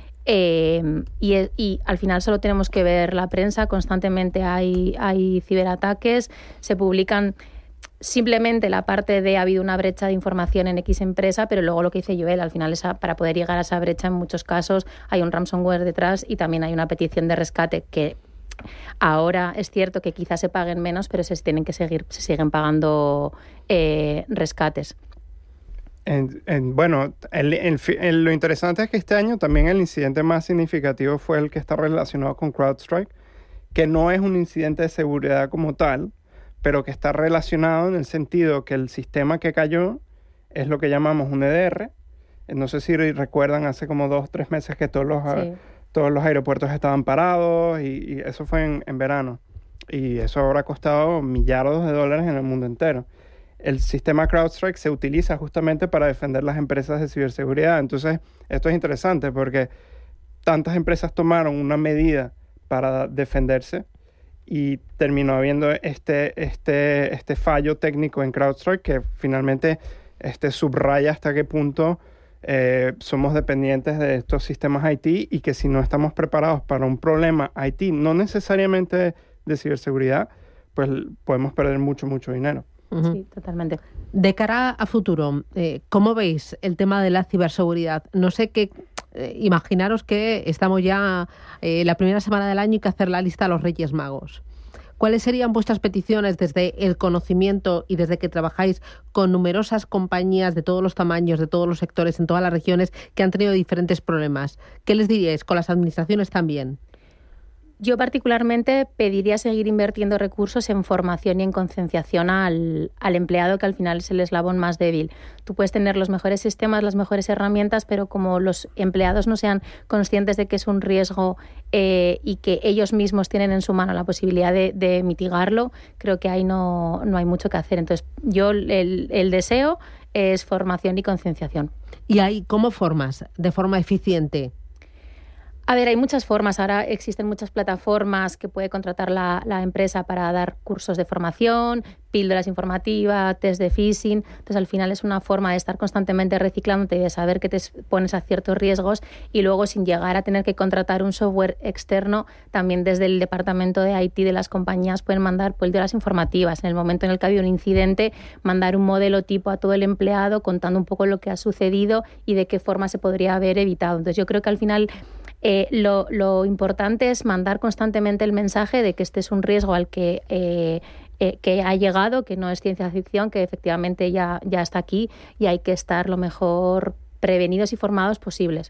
Eh, y, y al final solo tenemos que ver la prensa, constantemente hay, hay ciberataques, se publican simplemente la parte de ha habido una brecha de información en X empresa, pero luego lo que dice Joel, al final esa, para poder llegar a esa brecha en muchos casos hay un ransomware detrás y también hay una petición de rescate que ahora es cierto que quizás se paguen menos, pero se tienen que seguir, se siguen pagando eh, rescates. En, en, bueno, el, el, el, lo interesante es que este año también el incidente más significativo fue el que está relacionado con CrowdStrike, que no es un incidente de seguridad como tal, pero que está relacionado en el sentido que el sistema que cayó es lo que llamamos un E D R. No sé si recuerdan hace como dos o tres meses que todos los, sí. todos los aeropuertos estaban parados y, y eso fue en, en verano. Y eso ahora ha costado millardos de dólares en el mundo entero. El sistema CrowdStrike se utiliza justamente para defender las empresas de ciberseguridad. Entonces, esto es interesante porque tantas empresas tomaron una medida para defenderse y terminó habiendo este, este, este fallo técnico en CrowdStrike que finalmente este, subraya hasta qué punto eh, somos dependientes de estos sistemas I T y que si no estamos preparados para un problema I T, no necesariamente de ciberseguridad, pues podemos perder mucho, mucho dinero. Uh-huh. Sí, totalmente. De cara a futuro, eh, ¿cómo veis el tema de la ciberseguridad? No sé qué, eh, imaginaros que estamos ya eh, la primera semana del año y hay que hacer la lista a los Reyes Magos. ¿Cuáles serían vuestras peticiones desde el conocimiento y desde que trabajáis con numerosas compañías de todos los tamaños, de todos los sectores, en todas las regiones que han tenido diferentes problemas? ¿Qué les diríais con las administraciones también? Yo particularmente pediría seguir invirtiendo recursos en formación y en concienciación al, al empleado, que al final es el eslabón más débil. Tú puedes tener los mejores sistemas, las mejores herramientas, pero como los empleados no sean conscientes de que es un riesgo eh, y que ellos mismos tienen en su mano la posibilidad de, de mitigarlo, creo que ahí no, no hay mucho que hacer. Entonces, yo el, el deseo es formación y concienciación. ¿Y ahí cómo formas de forma eficiente? A ver, hay muchas formas. Ahora existen muchas plataformas que puede contratar la, la empresa para dar cursos de formación, píldoras informativas, test de phishing. Entonces, al final es una forma de estar constantemente reciclándote y de saber que te pones a ciertos riesgos y luego, sin llegar a tener que contratar un software externo, también desde el departamento de I T de las compañías pueden mandar píldoras informativas. En el momento en el que ha habido un incidente, mandar un modelo tipo a todo el empleado contando un poco lo que ha sucedido y de qué forma se podría haber evitado. Entonces, yo creo que al final Eh, lo, lo importante es mandar constantemente el mensaje de que este es un riesgo al que, eh, eh, que ha llegado, que no es ciencia ficción, que efectivamente ya, ya está aquí y hay que estar lo mejor prevenidos y formados posibles.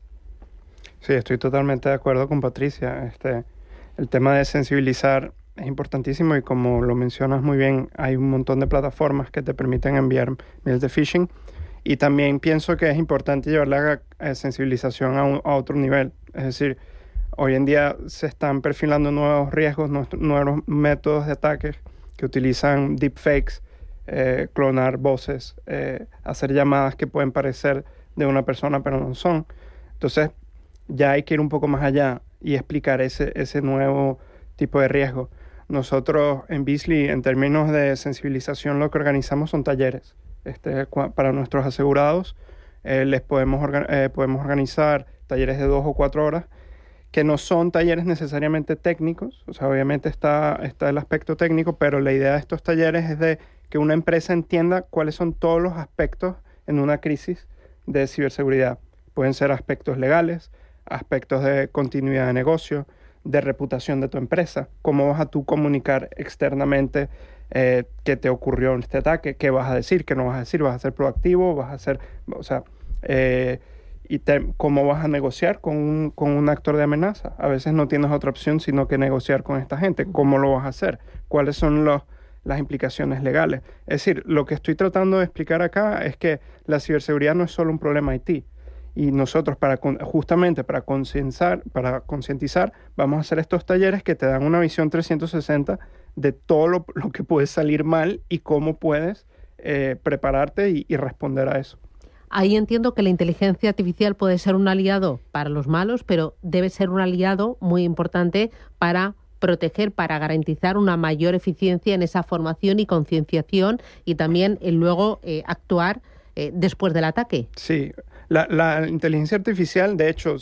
Sí, estoy totalmente de acuerdo con Patricia. Este, el tema de sensibilizar es importantísimo y, como lo mencionas muy bien, hay un montón de plataformas que te permiten enviar mails de phishing. Y también pienso que es importante llevar la eh, sensibilización a, un, a otro nivel. Es decir, hoy en día se están perfilando nuevos riesgos, nuevos métodos de ataques que utilizan deepfakes, eh, clonar voces, eh, hacer llamadas que pueden parecer de una persona pero no son. Entonces ya hay que ir un poco más allá y explicar ese, ese nuevo tipo de riesgo. Nosotros en Beazley, en términos de sensibilización, lo que organizamos son talleres. Este, para nuestros asegurados, eh, les podemos, orga- eh, podemos organizar talleres de dos o cuatro horas, que no son talleres necesariamente técnicos. O sea, obviamente está, está el aspecto técnico, pero la idea de estos talleres es de que una empresa entienda cuáles son todos los aspectos en una crisis de ciberseguridad. Pueden ser aspectos legales, aspectos de continuidad de negocio, de reputación de tu empresa, cómo vas a tú comunicar externamente Eh, qué te ocurrió en este ataque, qué vas a decir, qué no vas a decir, vas a ser proactivo, vas a ser, o sea, eh, y te, cómo vas a negociar con un, con un actor de amenaza. A veces no tienes otra opción sino que negociar con esta gente. ¿Cómo lo vas a hacer? ¿Cuáles son los, las implicaciones legales? Es decir, lo que estoy tratando de explicar acá es que la ciberseguridad no es solo un problema I T. Y nosotros, para justamente para concientizar, para concientizar, vamos a hacer estos talleres que te dan una visión trescientos sesenta de todo lo, lo que puede salir mal y cómo puedes eh, prepararte y, y responder a eso. Ahí entiendo que la inteligencia artificial puede ser un aliado para los malos, pero debe ser un aliado muy importante para proteger, para garantizar una mayor eficiencia en esa formación y concienciación y también el luego eh, actuar eh, después del ataque. Sí. La, la inteligencia artificial, de hecho,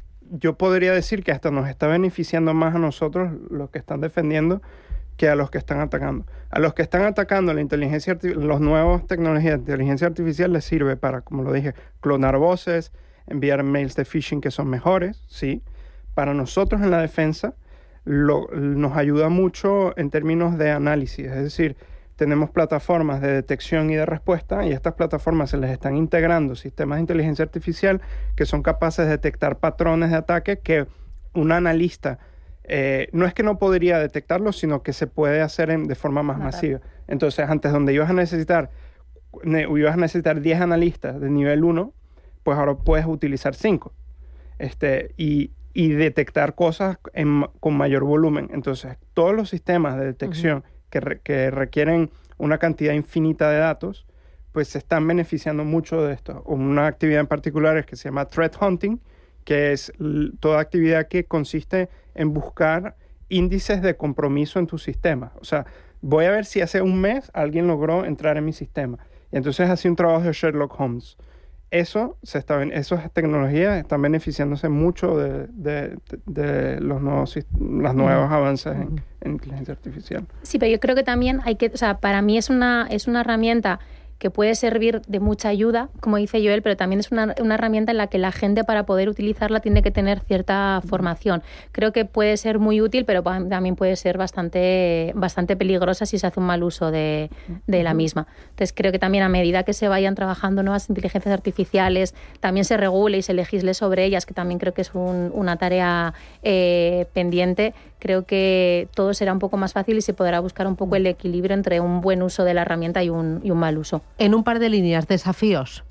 yo podría decir que hasta nos está beneficiando más a nosotros, los que están defendiendo, que a los que están atacando. A los que están atacando la inteligencia, los nuevos tecnologías de inteligencia artificial les sirve para, como lo dije, clonar voces, enviar mails de phishing que son mejores, sí. Para nosotros en la defensa lo, nos ayuda mucho en términos de análisis, es decir, tenemos plataformas de detección y de respuesta y estas plataformas se les están integrando sistemas de inteligencia artificial que son capaces de detectar patrones de ataque que un analista eh, no es que no podría detectarlos, sino que se puede hacer en, de forma más masiva. Entonces, antes donde ibas a necesitar ne, ibas a necesitar diez analistas de nivel uno, pues ahora puedes utilizar cinco este, y, y detectar cosas en, con mayor volumen. Entonces, todos los sistemas de detección uh-huh. Que, re, que requieren una cantidad infinita de datos, pues se están beneficiando mucho de esto. Una actividad en particular es que se llama threat hunting, que es l- toda actividad que consiste en buscar índices de compromiso en tu sistema. O sea, voy a ver si hace un mes alguien logró entrar en mi sistema. Y entonces hace un trabajo de Sherlock Holmes. Eso se está, esas tecnologías están beneficiándose mucho de, de, de, de los nuevos, los nuevos avances en, en inteligencia artificial. Sí, pero yo creo que también hay que, o sea, para mí es una, es una herramienta que puede servir de mucha ayuda, como dice Joel, pero también es una, una herramienta en la que la gente, para poder utilizarla, tiene que tener cierta formación. Creo que puede ser muy útil, pero también puede ser bastante, bastante peligrosa si se hace un mal uso de, de la misma. Entonces, creo que también a medida que se vayan trabajando nuevas inteligencias artificiales, también se regule y se legisle sobre ellas, que también creo que es un, una tarea eh, pendiente. Creo que todo será un poco más fácil y se podrá buscar un poco el equilibrio entre un buen uso de la herramienta y un, y un mal uso. En un par de líneas, desafíos.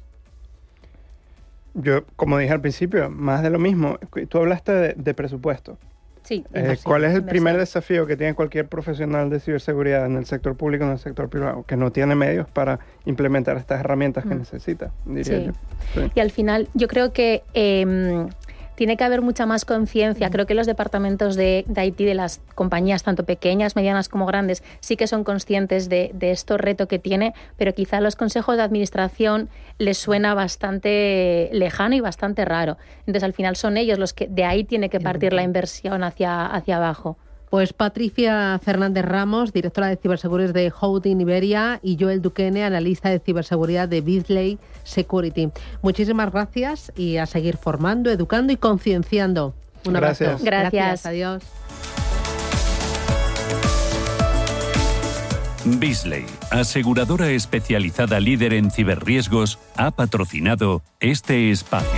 Yo, como dije al principio, más de lo mismo. Tú hablaste de, de presupuesto. Sí. Eh, ¿Cuál es el primer desafío que tiene cualquier profesional de ciberseguridad en el sector público y en el sector privado? Que no tiene medios para implementar estas herramientas que mm. necesita, diría sí. yo. Sí. Y al final, yo creo que... Eh, tiene que haber mucha más conciencia. Creo que los departamentos de, de I T de las compañías, tanto pequeñas, medianas como grandes, sí que son conscientes de, de este reto que tiene, pero quizá los consejos de administración les suena bastante lejano y bastante raro. Entonces, al final son ellos los que de ahí tiene que partir la inversión hacia, hacia abajo. Pues Patricia Fernández Ramos, directora de ciberseguridad de Houghton Iberia, y Joel Duquene, analista de ciberseguridad de Beasley Security. Muchísimas gracias y a seguir formando, educando y concienciando. Un abrazo. Gracias. Gracias. Gracias. Adiós. Beasley, aseguradora especializada líder en ciberriesgos, ha patrocinado este espacio.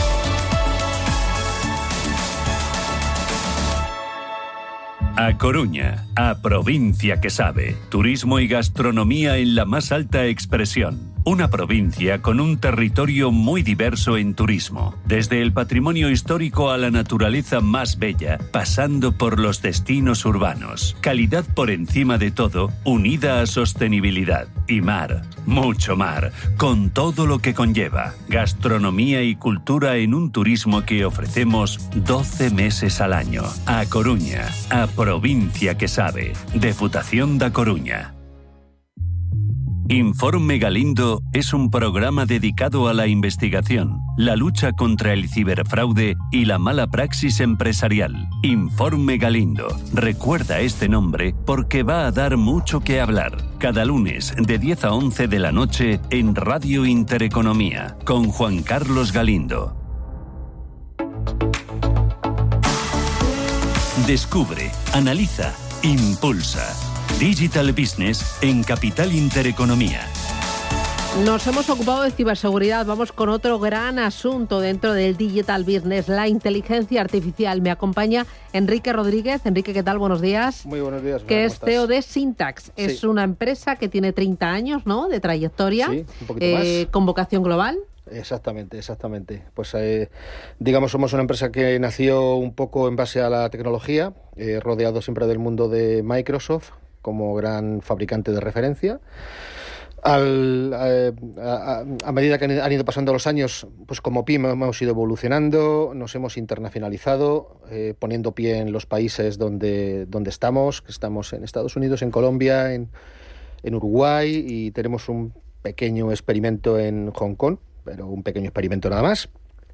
A Coruña, a provincia que sabe. Turismo y gastronomía en la más alta expresión. Una provincia con un territorio muy diverso en turismo. Desde el patrimonio histórico a la naturaleza más bella, pasando por los destinos urbanos. Calidad por encima de todo, unida a sostenibilidad. Y mar, mucho mar, con todo lo que conlleva. Gastronomía y cultura en un turismo que ofrecemos doce meses al año. A Coruña, a provincia que sabe. Deputación da Coruña. Informe Galindo es un programa dedicado a la investigación, la lucha contra el ciberfraude y la mala praxis empresarial. Informe Galindo. Recuerda este nombre porque va a dar mucho que hablar. Cada lunes de diez a once de la noche en Radio Intereconomía con Juan Carlos Galindo. Descubre, analiza, impulsa. Digital Business en Capital Intereconomía. Nos hemos ocupado de ciberseguridad. Vamos con otro gran asunto dentro del Digital Business, la inteligencia artificial. Me acompaña Enrique Rodríguez. Enrique, ¿qué tal? Buenos días. Muy buenos días. Que es C E O de Syntax. Sí. Es una empresa que tiene treinta años, ¿no?, de trayectoria. Sí, un poquito eh, más. Con vocación global. Exactamente, exactamente. Pues eh, digamos, somos una empresa que nació un poco en base a la tecnología, eh, rodeado siempre del mundo de Microsoft como gran fabricante de referencia. Al, a, a, a medida que han ido pasando los años, pues como pyme hemos ido evolucionando, nos hemos internacionalizado, eh, poniendo pie en los países donde, donde estamos, que estamos en Estados Unidos, en Colombia, en, en Uruguay, y tenemos un pequeño experimento en Hong Kong, pero un pequeño experimento nada más.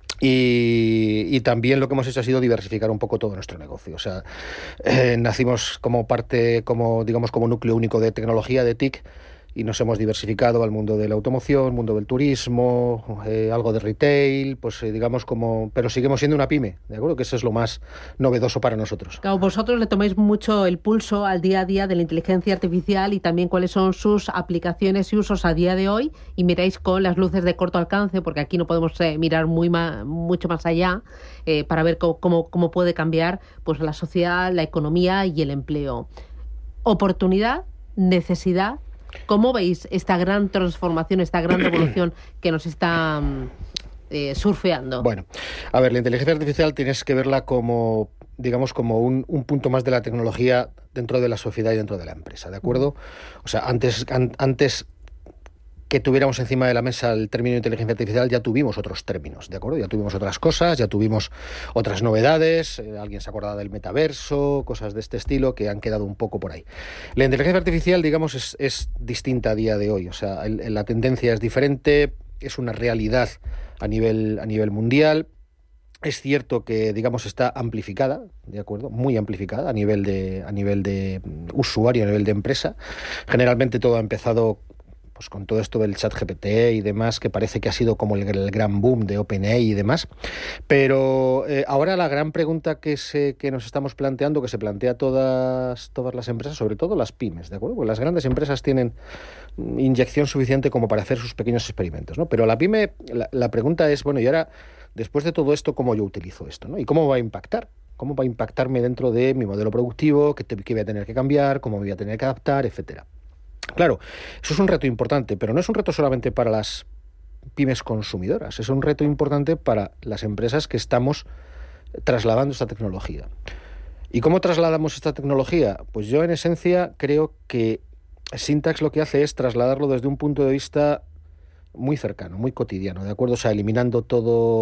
Y, y también lo que hemos hecho ha sido diversificar un poco todo nuestro negocio. O sea, eh, nacimos como parte, como digamos, como núcleo único de tecnología, de T I C, y nos hemos diversificado al mundo de la automoción, mundo del turismo, eh, algo de retail, pues eh, digamos como... Pero seguimos siendo una pyme, ¿de acuerdo? Que eso es lo más novedoso para nosotros. Claro, vosotros le tomáis mucho el pulso al día a día de la inteligencia artificial y también cuáles son sus aplicaciones y usos a día de hoy, y miráis con las luces de corto alcance, porque aquí no podemos eh, mirar muy ma- mucho más allá, eh, para ver cómo, cómo, cómo puede cambiar pues la sociedad, la economía y el empleo. Oportunidad, necesidad. ¿Cómo veis esta gran transformación, esta gran revolución que nos está eh, surfeando? Bueno, a ver, la inteligencia artificial tienes que verla como, digamos, como un, un punto más de la tecnología dentro de la sociedad y dentro de la empresa, ¿de acuerdo? O sea, antes, an, antes que tuviéramos encima de la mesa el término de inteligencia artificial, ya tuvimos otros términos, ¿de acuerdo? Ya tuvimos otras cosas, ya tuvimos otras novedades, eh, alguien se acordaba del metaverso, cosas de este estilo que han quedado un poco por ahí. La inteligencia artificial, digamos, es, es distinta a día de hoy, o sea, el, la tendencia es diferente, es una realidad a nivel, a nivel mundial. Es cierto que, digamos, está amplificada, ¿de acuerdo? Muy amplificada a nivel de, a nivel de usuario, a nivel de empresa. Generalmente todo ha empezado pues con todo esto del chat G P T y demás, que parece que ha sido como el, el gran boom de OpenAI y demás. Pero eh, ahora la gran pregunta que se que nos estamos planteando, que se plantea todas, todas las empresas, sobre todo las pymes, ¿de acuerdo? Porque las grandes empresas tienen inyección suficiente como para hacer sus pequeños experimentos, ¿no? Pero la pyme, la, la pregunta es, bueno, y ahora, después de todo esto, ¿cómo yo utilizo esto, ¿no? ¿Y cómo va a impactar? ¿Cómo va a impactarme dentro de mi modelo productivo? ¿Qué, te, qué voy a tener que cambiar? ¿Cómo me voy a tener que adaptar? Etcétera. Claro, eso es un reto importante, pero no es un reto solamente para las pymes consumidoras, es un reto importante para las empresas que estamos trasladando esta tecnología. ¿Y cómo trasladamos esta tecnología? Pues yo, en esencia, creo que Syntax lo que hace es trasladarlo desde un punto de vista muy cercano, muy cotidiano, ¿de acuerdo? O sea, eliminando todo,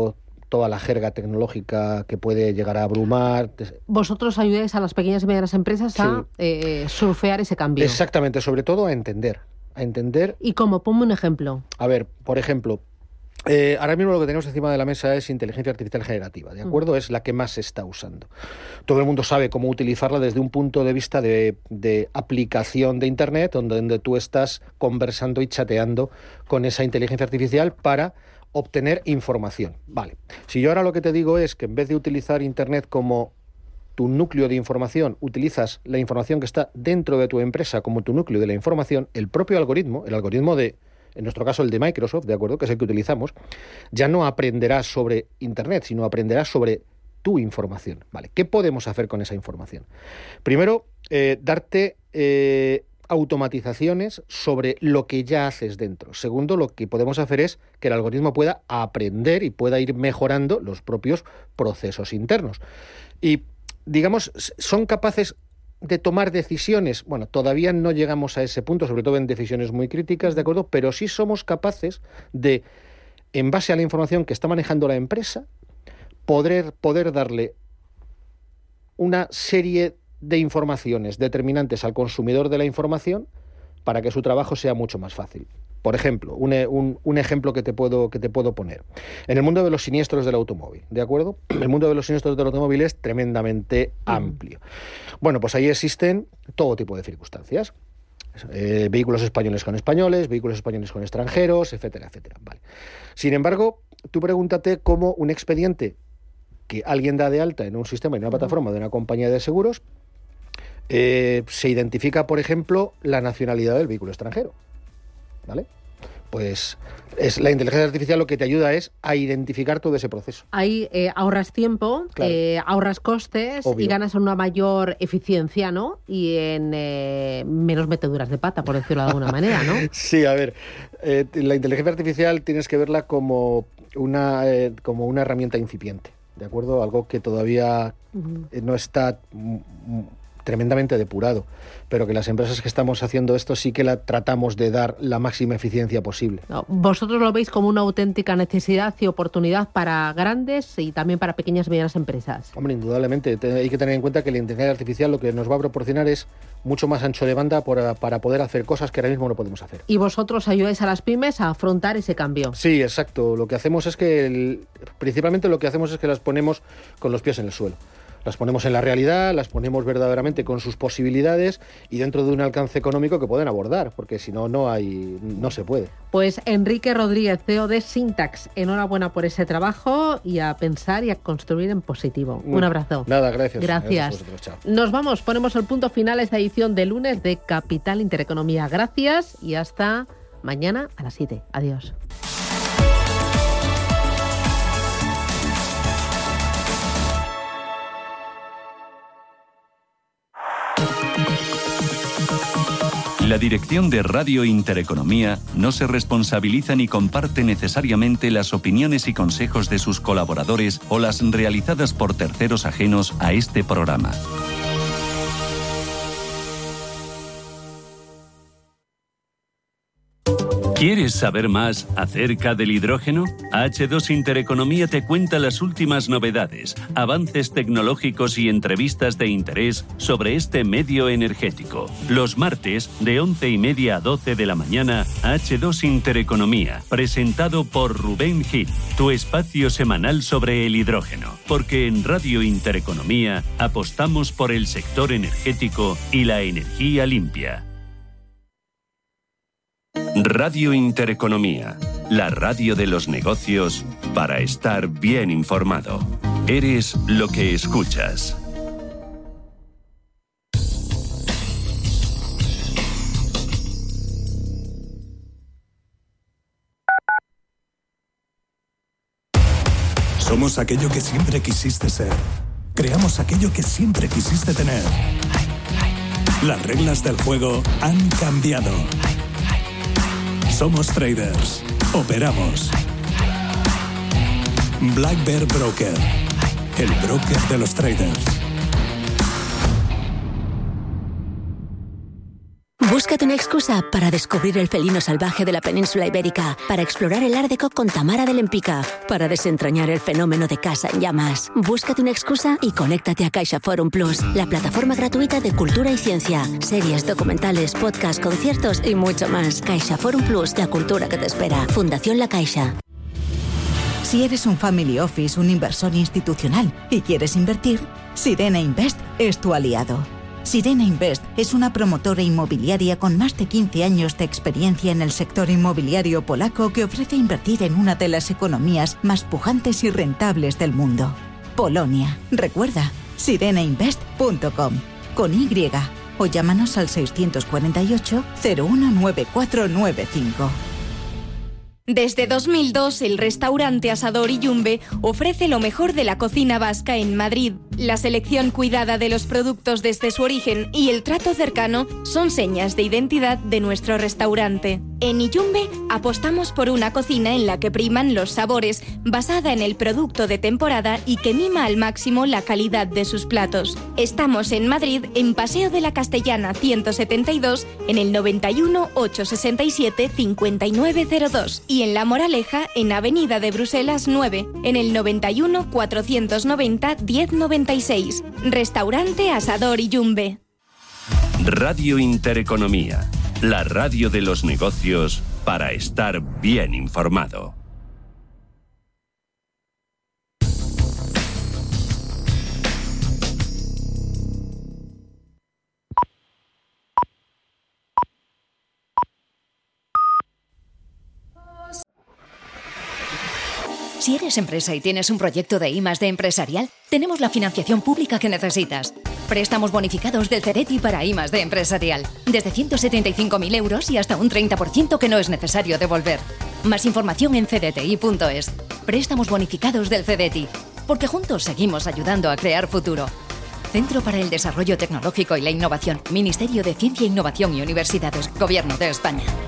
toda la jerga tecnológica que puede llegar a abrumar. Vosotros ayudáis a las pequeñas y medianas empresas a sí. eh, surfear ese cambio. Exactamente, sobre todo a entender. A entender. ¿Y cómo? Ponme un ejemplo. A ver, por ejemplo, eh, ahora mismo lo que tenemos encima de la mesa es inteligencia artificial generativa, ¿de acuerdo? Mm. Es la que más se está usando. Todo el mundo sabe cómo utilizarla desde un punto de vista de, de aplicación de Internet, donde, donde tú estás conversando y chateando con esa inteligencia artificial para obtener información. Vale. Si yo ahora lo que te digo es que en vez de utilizar Internet como tu núcleo de información, utilizas la información que está dentro de tu empresa como tu núcleo de la información, el propio algoritmo, el algoritmo de, en nuestro caso el de Microsoft, ¿de acuerdo?, que es el que utilizamos, ya no aprenderá sobre Internet, sino aprenderá sobre tu información. Vale. ¿Qué podemos hacer con esa información? Primero, eh, darte eh, automatizaciones sobre lo que ya haces dentro. Segundo, lo que podemos hacer es que el algoritmo pueda aprender y pueda ir mejorando los propios procesos internos. Y, digamos, son capaces de tomar decisiones. Bueno, todavía no llegamos a ese punto, sobre todo en decisiones muy críticas, ¿de acuerdo? Pero sí somos capaces de, en base a la información que está manejando la empresa, poder, poder darle una serie de informaciones determinantes al consumidor de la información para que su trabajo sea mucho más fácil. Por ejemplo, un, un, un ejemplo que te puedo que te puedo poner. En el mundo de los siniestros del automóvil, ¿de acuerdo? El mundo de los siniestros del automóvil es tremendamente amplio. Bueno, pues ahí existen todo tipo de circunstancias. Eh, vehículos españoles con españoles, vehículos españoles con extranjeros, etcétera, etcétera. Vale. Sin embargo, tú pregúntate cómo un expediente que alguien da de alta en un sistema, en una plataforma de una compañía de seguros, Eh, se identifica, por ejemplo, la nacionalidad del vehículo extranjero, ¿vale? Pues es la inteligencia artificial lo que te ayuda es a identificar todo ese proceso. Ahí eh, ahorras tiempo, claro. eh, ahorras costes Obvio. Y ganas en una mayor eficiencia, ¿no? Y en eh, menos meteduras de pata, por decirlo de alguna manera, ¿no? Sí, a ver, eh, la inteligencia artificial tienes que verla como una, eh, como una herramienta incipiente, ¿de acuerdo? Algo que todavía uh-huh. no está tremendamente depurado, pero que las empresas que estamos haciendo esto sí que la tratamos de dar la máxima eficiencia posible. No, vosotros lo veis como una auténtica necesidad y oportunidad para grandes y también para pequeñas y medianas empresas. Hombre, indudablemente. Hay que tener en cuenta que la inteligencia artificial lo que nos va a proporcionar es mucho más ancho de banda para, para poder hacer cosas que ahora mismo no podemos hacer. Y vosotros ayudáis a las pymes a afrontar ese cambio. Sí, exacto. Lo que hacemos es que, el, principalmente lo que hacemos es que las ponemos con los pies en el suelo. Las ponemos en la realidad, las ponemos verdaderamente con sus posibilidades y dentro de un alcance económico que pueden abordar, porque si no, no hay, no se puede. Pues Enrique Rodríguez, C E O de Syntax, enhorabuena por ese trabajo y a pensar y a construir en positivo. Un abrazo. Nada, gracias. Gracias. Gracias a vosotros, chao. Nos vamos, ponemos el punto final a esta edición de lunes de Capital Intereconomía. Gracias y hasta mañana a las siete. Adiós. La dirección de Radio Intereconomía no se responsabiliza ni comparte necesariamente las opiniones y consejos de sus colaboradores o las realizadas por terceros ajenos a este programa. ¿Quieres saber más acerca del hidrógeno? H dos Intereconomía te cuenta las últimas novedades, avances tecnológicos y entrevistas de interés sobre este medio energético. Los martes, de once y media a doce de la mañana, H dos Intereconomía, presentado por Rubén Gil, tu espacio semanal sobre el hidrógeno. Porque en Radio Intereconomía apostamos por el sector energético y la energía limpia. Radio Intereconomía, la radio de los negocios para estar bien informado. Eres lo que escuchas. Somos aquello que siempre quisiste ser. Creamos aquello que siempre quisiste tener. Las reglas del juego han cambiado. Somos traders. Operamos. Black Bear Broker. El broker de los traders. Búscate una excusa para descubrir el felino salvaje de la península ibérica, para explorar el Art Deco con Tamara de Lempicka, para desentrañar el fenómeno de Casa en Llamas. Búscate una excusa y conéctate a CaixaForum Plus, la plataforma gratuita de cultura y ciencia, series, documentales, podcasts, conciertos y mucho más. CaixaForum Plus, la cultura que te espera. Fundación La Caixa. Si eres un family office, un inversor institucional y quieres invertir, Sirena Invest es tu aliado. Sirena Invest es una promotora inmobiliaria con más de quince años de experiencia en el sector inmobiliario polaco que ofrece invertir en una de las economías más pujantes y rentables del mundo. Polonia. Recuerda, sirena invest punto com. Con Y. O llámanos al seiscientos cuarenta y ocho, cero uno nueve cuatro nueve cinco. Desde dos mil dos, el restaurante Asador Iyumbe ofrece lo mejor de la cocina vasca en Madrid. La selección cuidada de los productos desde su origen y el trato cercano son señas de identidad de nuestro restaurante. En Iyumbe apostamos por una cocina en la que priman los sabores, basada en el producto de temporada y que mima al máximo la calidad de sus platos. Estamos en Madrid, en Paseo de la Castellana ciento setenta y dos, en el noventa y uno, ochocientos sesenta y siete, cincuenta y nueve cero dos y en La Moraleja, en Avenida de Bruselas nueve, en el noventa y uno, cuatrocientos noventa, diez noventa y seis. Restaurante Asador Iyumbe. Radio Intereconomía, la radio de los negocios para estar bien informado. Si eres empresa y tienes un proyecto de I más D empresarial, tenemos la financiación pública que necesitas. Préstamos bonificados del CEDETI para I más D empresarial, desde ciento setenta y cinco mil euros y hasta un treinta por ciento que no es necesario devolver. Más información en c d t i punto es. Préstamos bonificados del CEDETI, porque juntos seguimos ayudando a crear futuro. Centro para el Desarrollo Tecnológico y la Innovación, Ministerio de Ciencia, Innovación y Universidades, Gobierno de España.